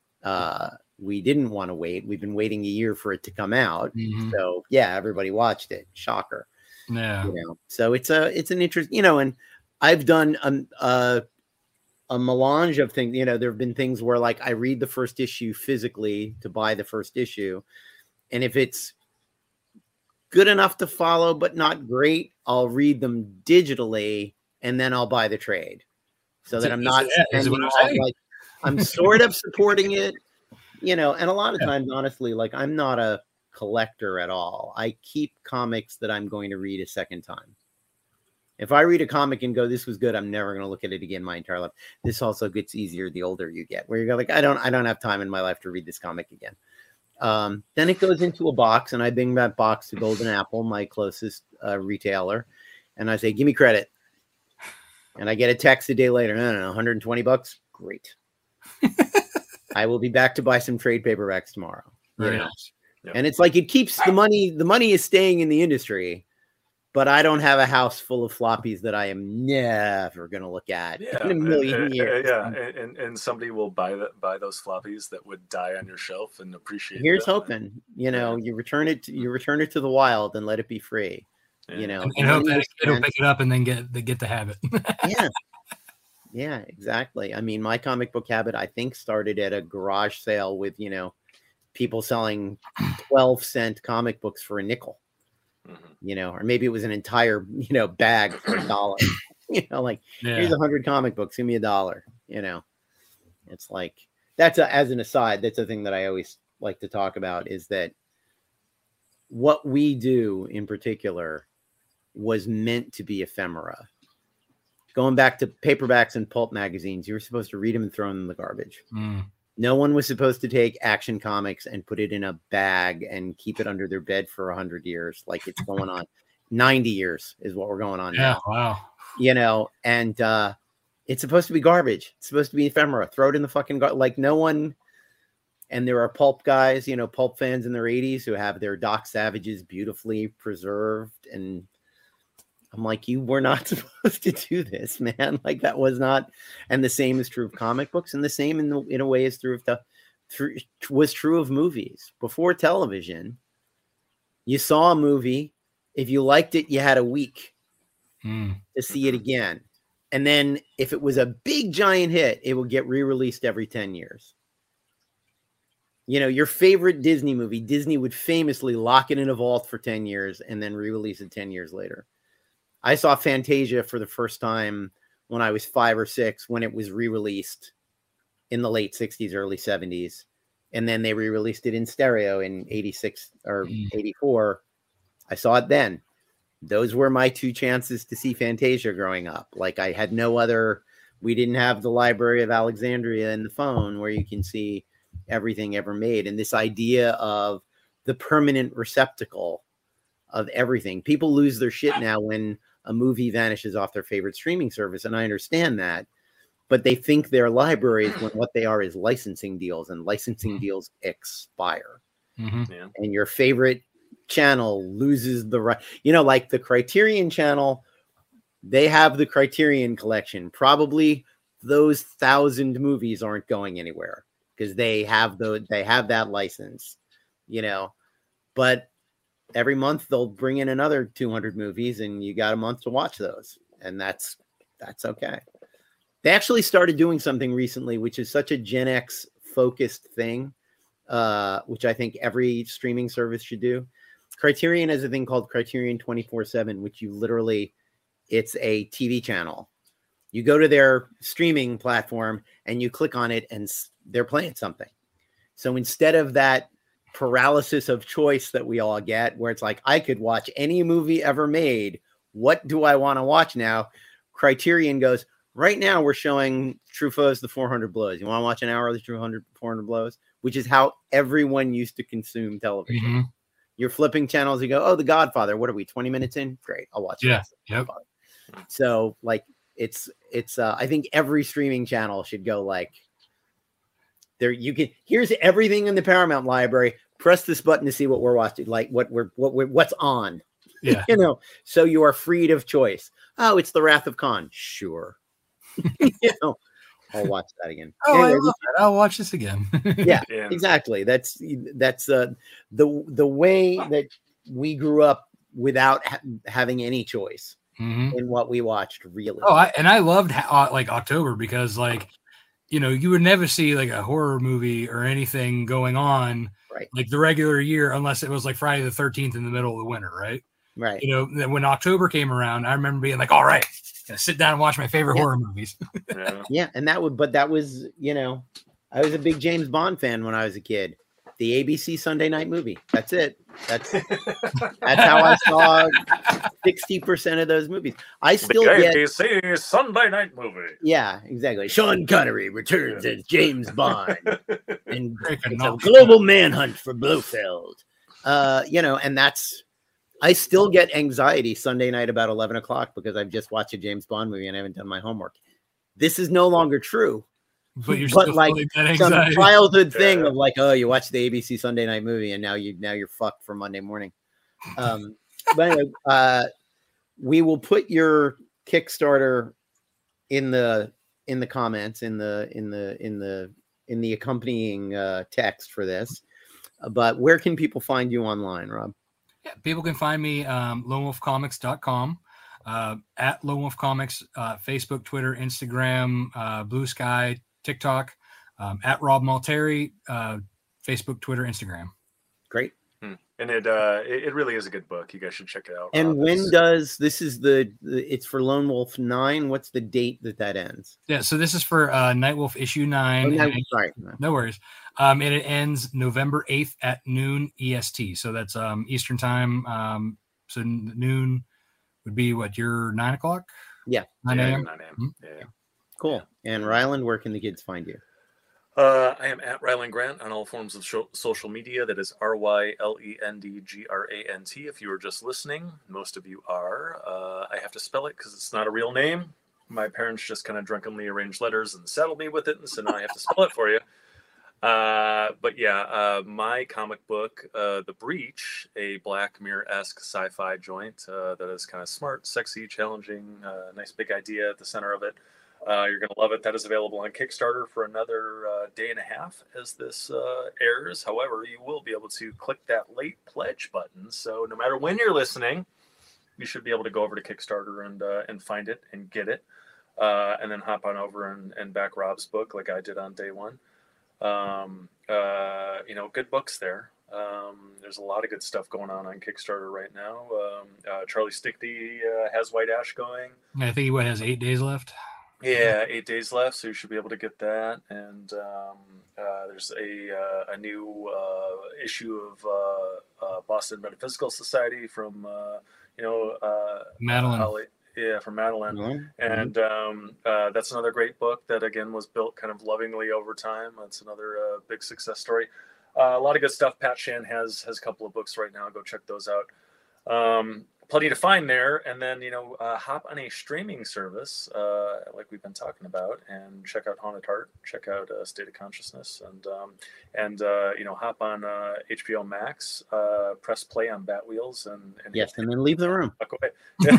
Uh, we didn't want to wait. We've been waiting a year for it to come out. Mhm. So yeah, everybody watched it. Shocker. Yeah. You know, so it's a it's an interest, you know, and I've done um, a a melange of things. You know, there have been things where like I read the first issue physically to buy the first issue, and if it's good enough to follow but not great, I'll read them digitally and then I'll buy the trade, so Is that it- I'm is not it- yeah, is it what spending I'm all, saying? like I'm sort of supporting it, you know. And a lot of Yeah. times, honestly, like I'm not a collector at all. I keep comics that I'm going to read a second time. If I read a comic and go, this was good, I'm never going to look at it again my entire life. This also gets easier the older you get, where you go like, I don't, I don't have time in my life to read this comic again. Um, then it goes into a box, and I bring that box to Golden Apple, my closest uh, retailer, and I say, give me credit. And I get a text a day later, no, no, no, one hundred twenty bucks. Great. I will be back to buy some trade paperbacks tomorrow. You Very know? nice. Yeah. And it's like it keeps the money, the money is staying in the industry. but I don't have a house full of floppies that I am never going to look at Yeah, in a million and, and, years. yeah, and, and and somebody will buy that buy those floppies that would die on your shelf and appreciate. Here's them. hoping, you know, you return it, to, you return it to the wild and let it be free. Yeah. You know, and, and hope that it'll pick it up and then get they get the habit. Yeah. Yeah, exactly. I mean, my comic book habit, I think, started at a garage sale with, you know, people selling twelve cent comic books for a nickel, mm-hmm. you know, or maybe it was an entire, you know, bag for a dollar, you know, like yeah. here's a hundred comic books, give me a dollar, you know, it's like, that's a, as an aside, that's a thing that I always like to talk about is that what we do in particular was meant to be ephemera. Going back to paperbacks and pulp magazines, you were supposed to read them and throw them in the garbage. Mm. No one was supposed to take Action Comics and put it in a bag and keep it under their bed for a hundred years, like it's going on. ninety years is what we're going on yeah, now. Wow. You know, and uh, it's supposed to be garbage. It's supposed to be ephemera. Throw it in the fucking gar- like no one. And there are pulp guys, you know, pulp fans in their eighties who have their Doc Savages beautifully preserved. And I'm like, you were not supposed to do this, man. Like that was not. And the same is true of comic books, and the same in the, in a way is true of the through, was true of movies. Before television, you saw a movie. If you liked it, you had a week mm. to see it again. And then if it was a big giant hit, it would get re-released every ten years. You know, your favorite Disney movie, Disney would famously lock it in a vault for ten years and then re-release it ten years later. I saw Fantasia for the first time when I was five or six, when it was re-released in the late sixties, early seventies. And then they re-released it in stereo in eighty-six or eighty-four. I saw it then. Those were my two chances to see Fantasia growing up. Like I had no other, we didn't have the Library of Alexandria in the phone where you can see everything ever made. And this idea of the permanent receptacle of everything. People lose their shit now when a movie vanishes off their favorite streaming service. And I understand that, but they think they're libraries when what they are is licensing deals, and licensing deals expire. Mm-hmm. Yeah. And your favorite channel loses the right, you know, like the Criterion channel, they have the Criterion collection. Probably those thousand movies aren't going anywhere because they have the, they have that license, you know, but every month they'll bring in another two hundred movies and you got a month to watch those. And that's, that's okay. They actually started doing something recently, which is such a Gen X focused thing, uh, which I think every streaming service should do. Criterion has a thing called Criterion twenty-four seven, which you literally, it's a T V channel. You go to their streaming platform and you click on it and they're playing something. So instead of that paralysis of choice that we all get, where it's like, I could watch any movie ever made. What do I want to watch now? Criterion goes, right now we're showing Truffaut's The four hundred Blows. You want to watch an hour of the four hundred Blows? Which is how everyone used to consume television. Mm-hmm. You're flipping channels. You go, oh, The Godfather. What are we, twenty minutes in? Great. I'll watch it. Yeah. Yep. So like, it's, it's, uh, I think every streaming channel should go like, there, you can, here's everything in the Paramount library. Press this button to see what we're watching, like what we're, what we're, what's on. Yeah. You know, so you are freed of choice. Oh, it's The Wrath of Khan. Sure. You know, I'll watch that again. Oh, anyway, I love that. I'll watch this again. yeah, yeah, exactly. That's, that's uh, the, the way that we grew up without ha- having any choice mm-hmm. in what we watched, really. Oh, I, and I loved uh, like October because like, you know, you would never see like a horror movie or anything going on right. like the regular year, unless it was like Friday the thirteenth in the middle of the winter. Right. Right. You know, when October came around, I remember being like, all right, gonna sit down and watch my favorite yeah. horror movies. yeah. yeah. And that would, but that was, you know, I was a big James Bond fan when I was a kid. The A B C Sunday night movie. That's it. That's that's how I saw sixty percent of those movies. I still the get A B C Sunday night movie. Yeah, exactly. Sean Connery returns yeah. as James Bond and it's a global manhunt for Blofeld. Uh, you know, and that's I still get anxiety Sunday night about eleven o'clock because I've just watched a James Bond movie and I haven't done my homework. This is no longer true. But you're but still like some childhood thing yeah. of like, oh, you watch the A B C Sunday night movie and now you now you're fucked for Monday morning. Um, but anyway, uh, we will put your Kickstarter in the in the comments in the in the in the in the accompanying uh, text for this. But where can people find you online, Rob? Yeah, people can find me um, lone wolf comics dot com, uh, at Lone Wolf Comics, uh, Facebook, Twitter, Instagram, uh, Blue Sky, TikTok, um, at Rob Malteri, uh, Facebook, Twitter, Instagram. Great. Hmm. And it, uh, it it really is a good book. You guys should check it out. And Rob. when It's- does this is the, the it's for Lone Wolf nine? What's the date that that ends? Yeah, so this is for uh, Nightwolf issue Oh, nine. no, and- sorry. No worries. Um, and it ends November eighth at noon E S T. So that's um, Eastern time. Um, so n- noon would be what, your nine o'clock? Yeah. nine yeah, a.m. nine a.m. Hmm? Yeah. Cool. And Ryland, where can the kids find you? Uh, I am at Ryland Grant on all forms of sho- social media. That is R Y L E N D G R A N T. If you were just listening, most of you are. Uh, I have to spell it because it's not a real name. My parents just kind of drunkenly arranged letters and saddled me with it, and so now I have to spell it for you. Uh, but yeah, uh, my comic book, uh, The Breach, a Black Mirror-esque sci-fi joint uh, that is kind of smart, sexy, challenging, uh, nice big idea at the center of it. Uh, you're going to love it. That is available on Kickstarter for another uh, day and a half as this uh, airs. However, you will be able to click that late pledge button. So no matter when you're listening, you should be able to go over to Kickstarter and uh, and find it and get it. Uh, and then hop on over and, and back Rob's book like I did on day one. Um, uh, you know, good books there. Um, there's a lot of good stuff going on on Kickstarter right now. Um, uh, Charlie Stickney uh, has White Ash going. I think he what, has eight days left. Yeah, eight days left, so you should be able to get that. And um, uh, there's a uh, a new uh, issue of uh, uh, Boston Metaphysical Society from uh, you know uh, Madeline. uh, Holly- yeah, from Madeline. Mhm. And um, uh, that's another great book that, again, was built kind of lovingly over time. That's another uh, big success story. Uh, a lot of good stuff. Pat Shan has has a couple of books right now. Go check those out. Um, plenty to find there. And then, you know, uh, hop on a streaming service uh, like we've been talking about and check out Haunted Heart, check out uh, State of Consciousness, and, um, and uh, you know, hop on uh, H B O Max, uh, press play on Bat Wheels. And, and Yes, and then leave the room. Walk away. No,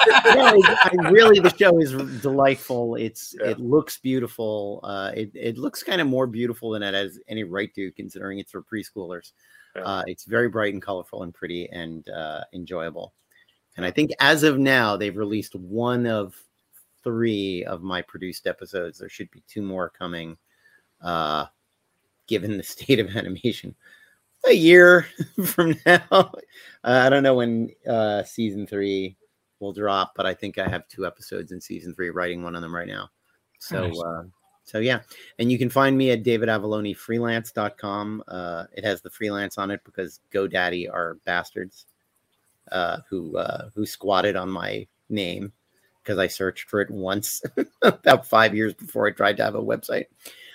I, I really, the show is delightful. It's Yeah. it looks beautiful. Uh, it it looks kind of more beautiful than it has any right to, considering it's for preschoolers. Yeah. Uh, it's very bright and colorful and pretty and uh, enjoyable. And I think as of now, they've released one of three of my produced episodes. There should be two more coming, uh, given the state of animation. A year from now, uh, I don't know when uh, season three will drop, but I think I have two episodes in season three, writing one of them right now. So, Nice. uh, so yeah. And you can find me at david avalone freelance dot com. Uh, it has the freelance on it because GoDaddy are bastards uh, who uh, who squatted on my name because I searched for it once about five years before I tried to have a website.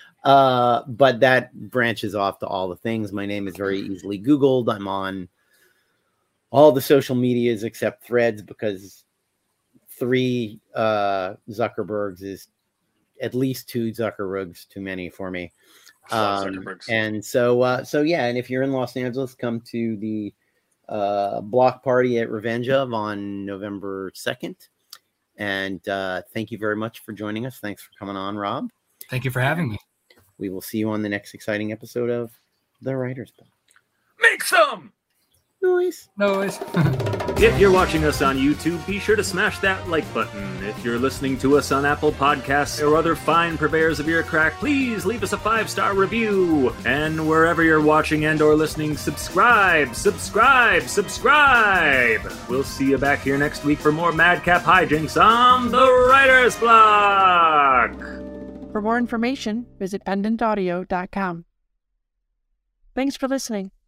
Uh, but that branches off to all the things. My name is very easily Googled. I'm on all the social medias except Threads because three uh, Zuckerbergs is at least two Zuckerbergs too many for me. Love Um, Zuckerbergs. and so, uh, so yeah. And if you're in Los Angeles, come to the uh, block party at Revenge of on November second. And uh, thank you very much for joining us. Thanks for coming on, Rob. Thank you for having me. We will see you on the next exciting episode of The Writer's Block. Make some! Noise. No worries. If you're watching us on YouTube, be sure to smash that like button. If you're listening to us on Apple Podcasts or other fine purveyors of ear crack, please leave us a five-star review. And wherever you're watching and or listening, subscribe, subscribe, subscribe. We'll see you back here next week for more Madcap hijinks on The Writer's Block. For more information, visit pendant audio dot com. Thanks for listening.